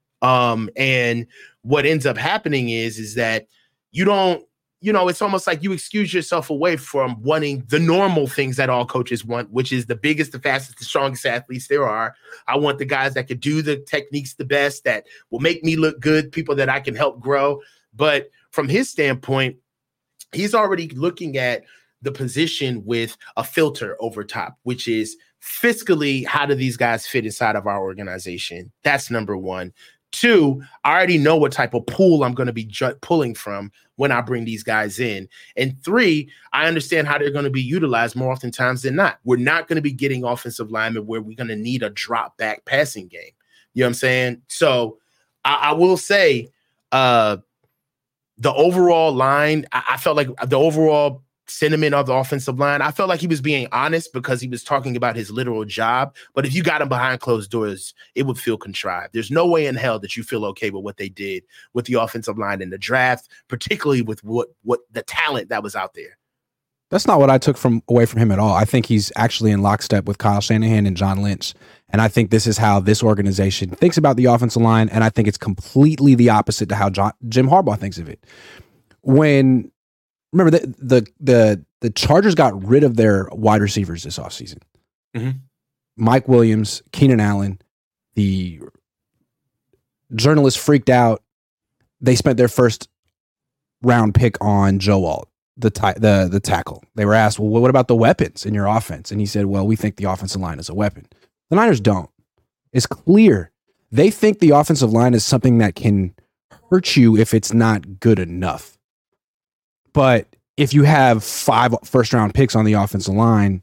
And what ends up happening is that you don't, it's almost like you excuse yourself away from wanting the normal things that all coaches want, which is the biggest, the fastest, the strongest athletes there are. I want the guys that could do the techniques the best, that will make me look good, people that I can help grow. But from his standpoint, he's already looking at the position with a filter over top, which is fiscally, how do these guys fit inside of our organization? That's number one. Two, I already know what type of pool I'm going to be pulling from when I bring these guys in. And three, I understand how they're going to be utilized more oftentimes than not. We're not going to be getting offensive linemen where we're going to need a drop back passing game. You know what I'm saying? So I will say the overall line, I felt like the overall sentiment of the offensive line, I felt like he was being honest because he was talking about his literal job. But if you got him behind closed doors, it would feel contrived. There's no way in hell that you feel okay with what they did with the offensive line in the draft, particularly with what the talent that was out there. That's not what I took away from him at all. I think he's actually in lockstep with Kyle Shanahan and John Lynch. And I think this is how this organization thinks about the offensive line. And I think it's completely the opposite to how Jim Harbaugh thinks of it. Remember, the Chargers got rid of their wide receivers this offseason. Mm-hmm. Mike Williams, Keenan Allen. The journalists freaked out. They spent their first round pick on Joe Alt, the tackle. They were asked, well, what about the weapons in your offense? And he said, well, we think the offensive line is a weapon. The Niners don't. It's clear. They think the offensive line is something that can hurt you if it's not good enough. But if you have 5 first-round picks on the offensive line,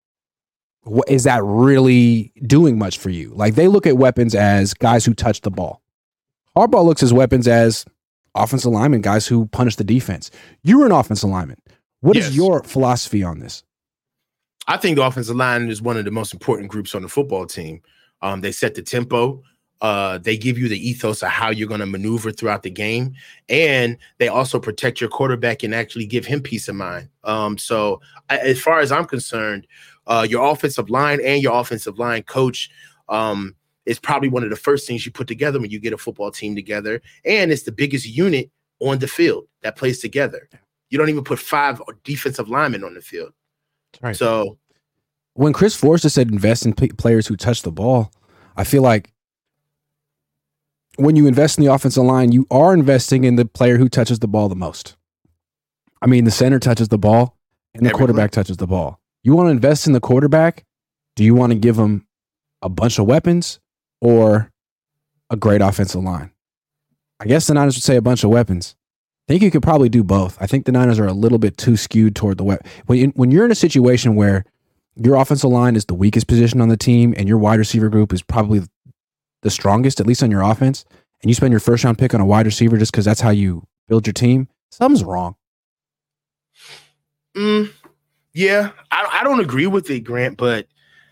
is that really doing much for you? Like, they look at weapons as guys who touch the ball. Harbaugh looks at weapons as offensive linemen, guys who punish the defense. You're an offensive lineman. What is your philosophy on this? I think the offensive line is one of the most important groups on the football team. They set the tempo. They give you the ethos of how you're going to maneuver throughout the game. And they also protect your quarterback and actually give him peace of mind. So as far as I'm concerned, your offensive line and your offensive line coach is probably one of the first things you put together when you get a football team together. And it's the biggest unit on the field that plays together. You don't even put 5 defensive linemen on the field. Right. So when Chris Forrester said invest in players who touch the ball, I feel like when you invest in the offensive line, you are investing in the player who touches the ball the most. I mean, the center touches the ball and the quarterback touches the ball. You want to invest in the quarterback? Do you want to give him a bunch of weapons or a great offensive line? I guess the Niners would say a bunch of weapons. I think you could probably do both. I think the Niners are a little bit too skewed toward the weapon. When you're in a situation where your offensive line is the weakest position on the team and your wide receiver group is probably the strongest, at least on your offense, and you spend your first round pick on a wide receiver just because that's how you build your team, something's wrong. Yeah, I don't agree with it, Grant, but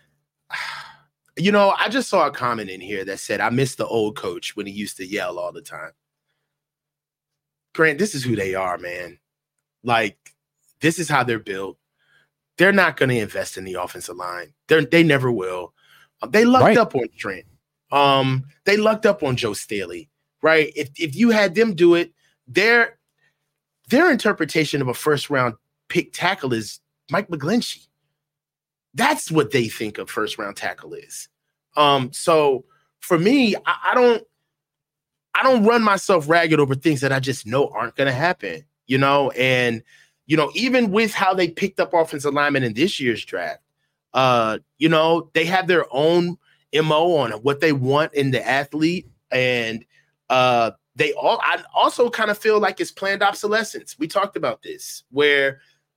I just saw a comment in here that said, I miss the old coach when he used to yell all the time. Grant, this is who they are, man. Like, this is how they're built. They're not going to invest in the offensive line. They never will. They lucked up on Trent. They lucked up on Joe Staley, right? If you had them do it, their interpretation of a first round pick tackle is Mike McGlinchey. That's what they think a first round tackle is. So for me, I don't run myself ragged over things that I just know aren't going to happen, and even with how they picked up offensive linemen in this year's draft, they have their own MO on what they want in the athlete. And I also kind of feel like it's planned obsolescence. We talked about this, where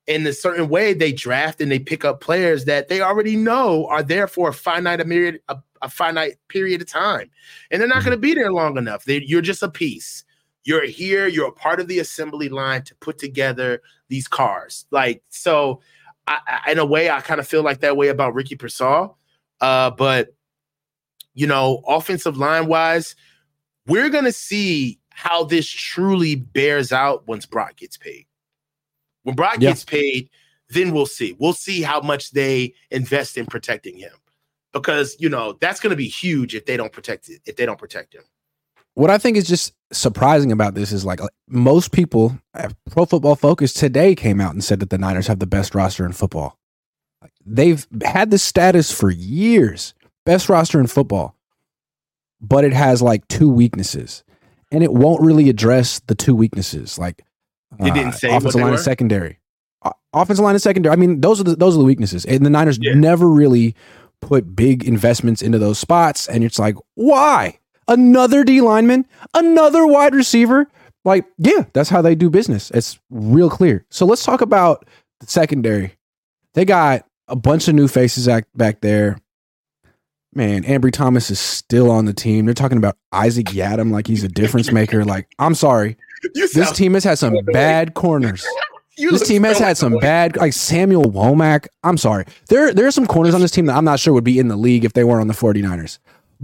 in a certain way, they draft and they pick up players that they already know are there for a finite period of time. And they're not going to be there long enough. You're just a piece. You're here. You're a part of the assembly line to put together these cars. Like, so in a way, I kind of feel like that way about Ricky Pearsall. But, you know, offensive line wise, we're going to see how this truly bears out once Brock gets paid. When Brock gets paid, then we'll see. We'll see how much they invest in protecting him, because, you know, that's going to be huge if they don't protect it. If they don't protect him. What I think is just surprising about this is like most people at Pro Football Focus today came out and said that the Niners have the best roster in football. They've had this status for years, best roster in football, but it has like 2 weaknesses, and it won't really address the 2 weaknesses. Like, they didn't say offensive line and secondary. Offensive line and secondary. I mean, those are the weaknesses. And the Niners never really put big investments into those spots. And it's like, why? Another D lineman, another wide receiver. Like, yeah, that's how they do business. It's real clear. So let's talk about the secondary. They got a bunch of new faces back there. Man, Ambry Thomas is still on the team. They're talking about Isaac Yiadom like he's a difference maker. Like, I'm sorry. This team has had some bad corners. This team has had some bad, like Samuel Womack. I'm sorry. There are some corners on this team that I'm not sure would be in the league if they weren't on the 49ers.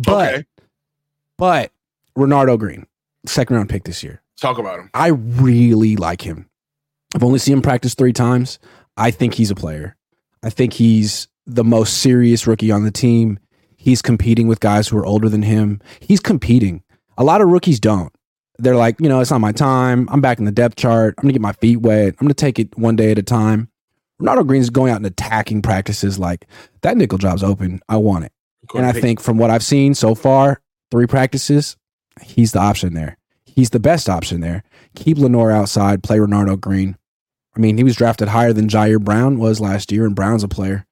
But Renardo Green, 2nd round pick this year. Talk about him. I really like him. I've only seen him practice 3 times. I think he's a player. I think he's the most serious rookie on the team. He's competing with guys who are older than him. He's competing. A lot of rookies don't. They're like, you know, it's not my time. I'm back in the depth chart. I'm going to get my feet wet. I'm going to take it one day at a time. Renardo Green's going out and attacking practices like, that nickel job's open. I want it. And I think from what I've seen so far, 3 practices, he's the option there. He's the best option there. Keep Lenoir outside, play Renardo Green. I mean, he was drafted higher than Jair Brown was last year, and Brown's a player.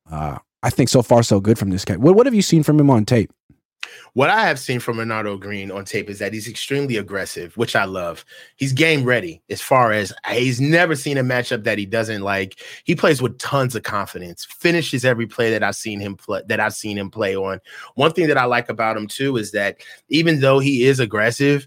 I think so far so good from this guy. What have you seen from him on tape? What I have seen from Renardo Green on tape is that he's extremely aggressive, which I love. He's game ready as far as he's never seen a matchup that he doesn't like. He plays with tons of confidence, finishes every play that I've seen him play on. One thing that I like about him too is that even though he is aggressive,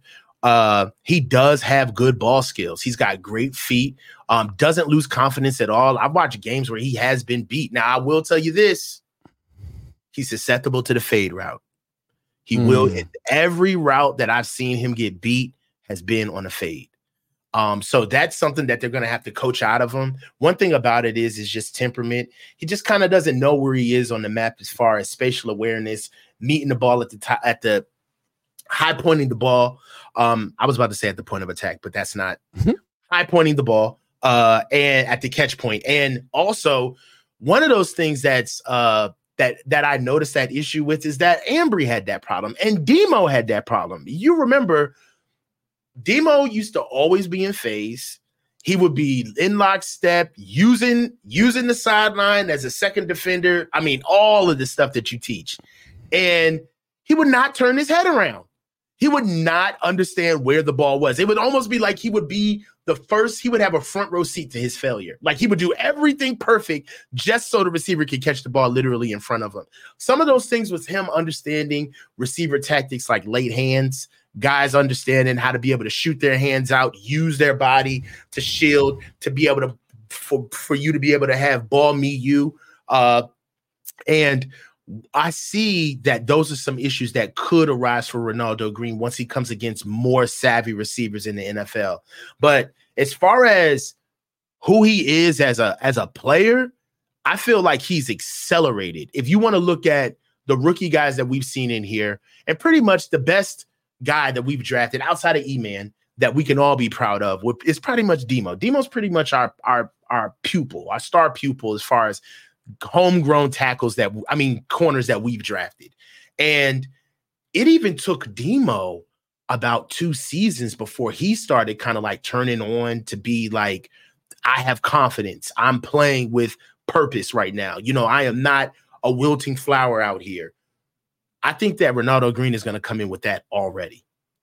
he does have good ball skills. He's got great feet, doesn't lose confidence at all. I've watched games where he has been beat. Now, I will tell you this. He's susceptible to the fade route. He will. Every route that I've seen him get beat has been on a fade. So that's something that they're going to have to coach out of him. One thing about it is just temperament. He just kind of doesn't know where he is on the map as far as spatial awareness, meeting the ball at the high pointing the ball. I was about to say at the point of attack, but that's not high pointing the ball and at the catch point. And also one of those things that's that I noticed that issue with is that Ambry had that problem and Demo had that problem. You remember Demo used to always be in phase. He would be in lockstep, using the sideline as a second defender. I mean, all of the stuff that you teach. And he would not turn his head around. He would not understand where the ball was. It would almost be like he would be he would have a front row seat to his failure. Like he would do everything perfect just so the receiver could catch the ball literally in front of him. Some of those things was him understanding receiver tactics like late hands, guys understanding how to be able to shoot their hands out, use their body to shield, to be able to, for you to be able to have ball meet you. And I see that those are some issues that could arise for Renardo Green once he comes against more savvy receivers in the NFL. But as far as who he is as a player, I feel like he's accelerated. If you want to look at the rookie guys that we've seen in here, and pretty much the best guy that we've drafted outside of E-Man that we can all be proud of is pretty much Demo. Demo's pretty much our pupil, our star pupil as far as homegrown corners that we've drafted. And it even took Demo about 2 seasons before he started kind of like turning on to be like, I have confidence. I'm playing with purpose right now. You know, I am not a wilting flower out here. I think that Renardo Green is going to come in with that already.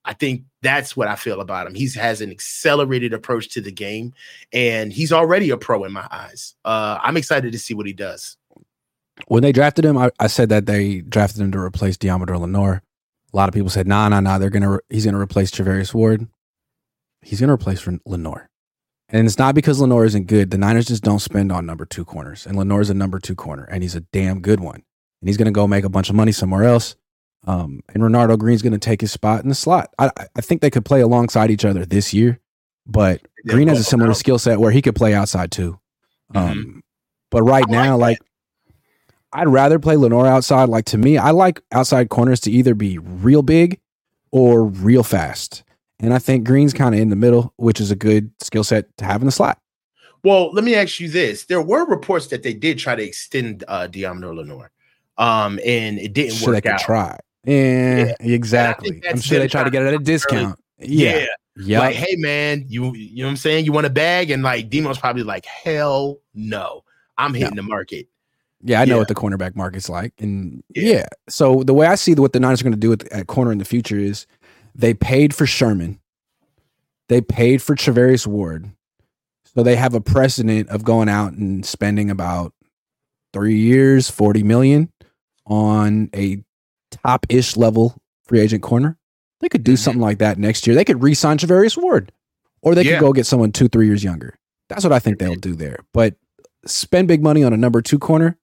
I think that's what I feel about him. He has an accelerated approach to the game, and he's already a pro in my eyes. I'm excited to see what he does. When they drafted him, I said that they drafted him to replace Deommodore Lenoir. A lot of people said, nah, he's gonna replace Charvarius Ward. He's gonna replace Lenoir. And it's not because Lenoir isn't good. The Niners just don't spend on number 2 corners. And Lenoir's a number 2 corner, and he's a damn good one. And he's gonna go make a bunch of money somewhere else. And Renardo Green's gonna take his spot in the slot. I think they could play alongside each other this year, but Green has a similar skill set where he could play outside too. But right now, like, I'd rather play Lenoir outside. Like, to me, I like outside corners to either be real big or real fast. And I think Green's kind of in the middle, which is a good skill set to have in the slot. Well, let me ask you this. There were reports that they did try to extend Deommodore Lenoir. And it didn't work they could out. Try. Yeah, exactly. I'm sure they tried to get it at a discount. Yeah. Like, hey, man, you know what I'm saying? You want a bag? And like, Demo's probably like, hell no. I'm hitting the market. Yeah, I know what the cornerback market's like. And so the way I see what the Niners are going to do at corner in the future is they paid for Sherman. They paid for Charvarius Ward. So they have a precedent of going out and spending about 3 years, $40 million on a top-ish level free agent corner. They could do something like that next year. They could re-sign Charvarius Ward. Or they could go get someone 2-3 years younger. That's what I think they'll do there. But spend big money on a number 2 corner,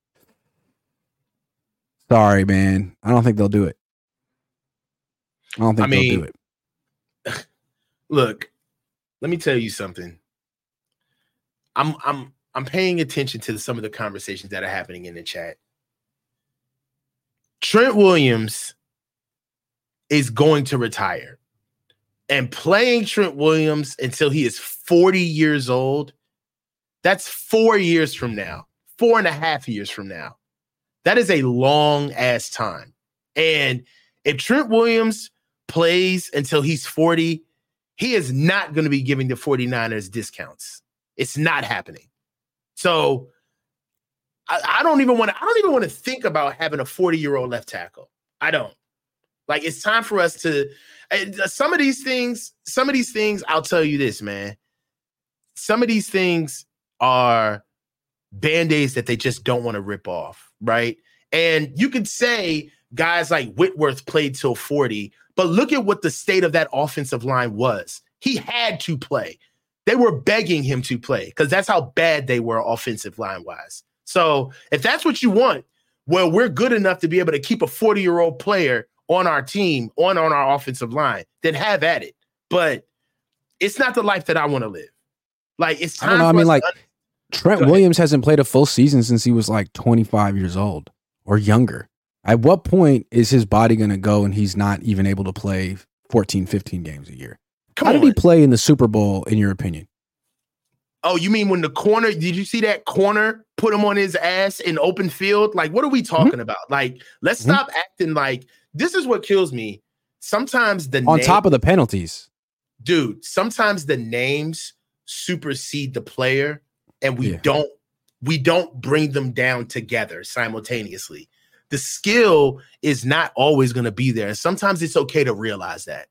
sorry, man. I don't think they'll do it. They'll do it. Look, let me tell you something. I'm paying attention to some of the conversations that are happening in the chat. Trent Williams is going to retire. And playing Trent Williams until he is 40 years old, that's 4 years from now, 4.5 years from now. That is a long ass time. And if Trent Williams plays until he's 40, he is not going to be giving the 49ers discounts. It's not happening. So I don't even want to think about having a 40-year-old left tackle. I don't. Like, it's time for us to some of these things, I'll tell you this, man. Some of these things are Band-Aids that they just don't want to rip off, right? And you could say guys like Whitworth played till 40, but look at what the state of that offensive line was. He had to play. They were begging him to play because that's how bad they were offensive line-wise. So if that's what you want, well, we're good enough to be able to keep a 40-year-old player on our team, on our offensive line, then have at it. But it's not the life that I want to live. Like, it's time. I don't know. I mean, like, Trent Williams hasn't played a full season since he was like 25 years old or younger. At what point is his body going to go and he's not even able to play 14, 15 games a year? How did he play in the Super Bowl, in your opinion? Oh, you mean when the corner, did you see that corner put him on his ass in open field? Like, what are we talking about? Like, let's stop acting like this is what kills me. Sometimes top of the penalties. Dude, sometimes the names supersede the player and we don't bring them down together simultaneously. The skill is not always going to be there. Sometimes it's okay to realize that.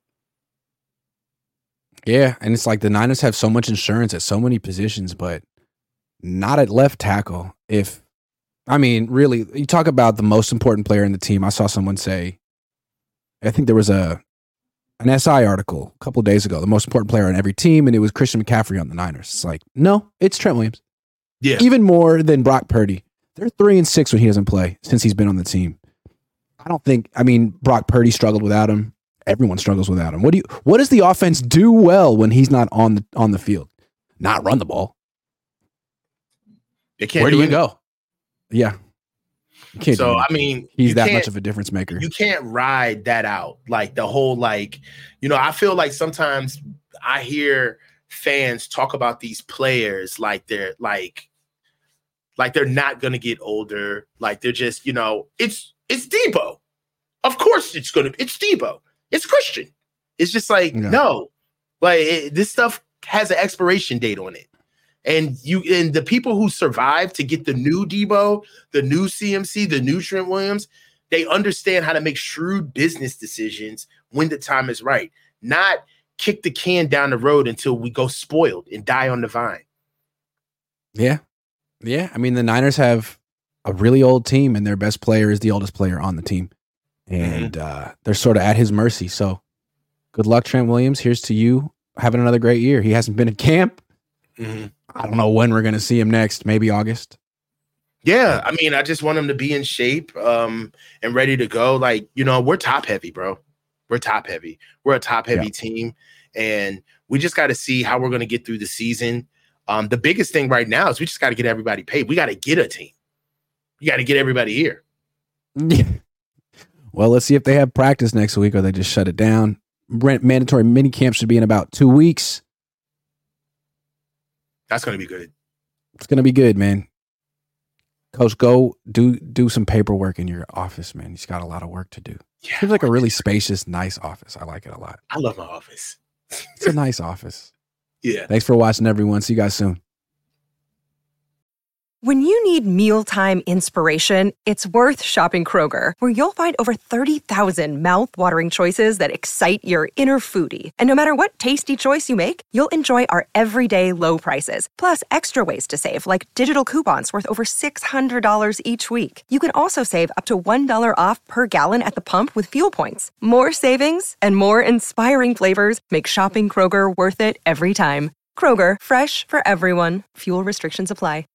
Yeah, and it's like the Niners have so much insurance at so many positions, but not at left tackle. Really, you talk about the most important player in the team. I saw someone say, I think there was an SI article a couple of days ago, the most important player on every team, and it was Christian McCaffrey on the Niners. It's like, no, it's Trent Williams. Yeah. Even more than Brock Purdy. They're 3-6 when he doesn't play since he's been on the team. Brock Purdy struggled without him. Everyone struggles without him. What does the offense do well when he's not on the field? Not run the ball. Where do you go? Yeah. He's that much of a difference maker. You can't ride that out. Like the whole, I feel like sometimes I hear fans talk about these players like they're not going to get older. Like they're just, it's Debo. Of course it's Debo. It's Christian. It's just like, no, this stuff has an expiration date on it. And the people who survive to get the new Debo, the new CMC, the new Trent Williams, they understand how to make shrewd business decisions when the time is right. not kick the can down the road until we go spoiled and die on the vine. Yeah. I mean, the Niners have a really old team, and their best player is the oldest player on the team. And they're sort of at his mercy. So good luck, Trent Williams. Here's to you having another great year. He hasn't been at camp. I don't know when we're going to see him next. Maybe August. Yeah. I mean, I just want him to be in shape and ready to go. Like, we're top heavy, bro. We're top heavy. We're a top heavy team. And we just got to see how we're going to get through the season. The biggest thing right now is we just got to get everybody paid. We got to get a team. You got to get everybody here. Well, let's see if they have practice next week or they just shut it down. Mandatory mini camp should be in about 2 weeks. That's going to be good. It's going to be good, man. Coach, go do some paperwork in your office, man. He's got a lot of work to do. Yeah, seems like a really spacious, nice office. I like it a lot. I love my office. It's a nice office. Yeah. Thanks for watching, everyone. See you guys soon. When you need mealtime inspiration, it's worth shopping Kroger, where you'll find over 30,000 mouth-watering choices that excite your inner foodie. And no matter what tasty choice you make, you'll enjoy our everyday low prices, plus extra ways to save, like digital coupons worth over $600 each week. You can also save up to $1 off per gallon at the pump with fuel points. More savings and more inspiring flavors make shopping Kroger worth it every time. Kroger, fresh for everyone. Fuel restrictions apply.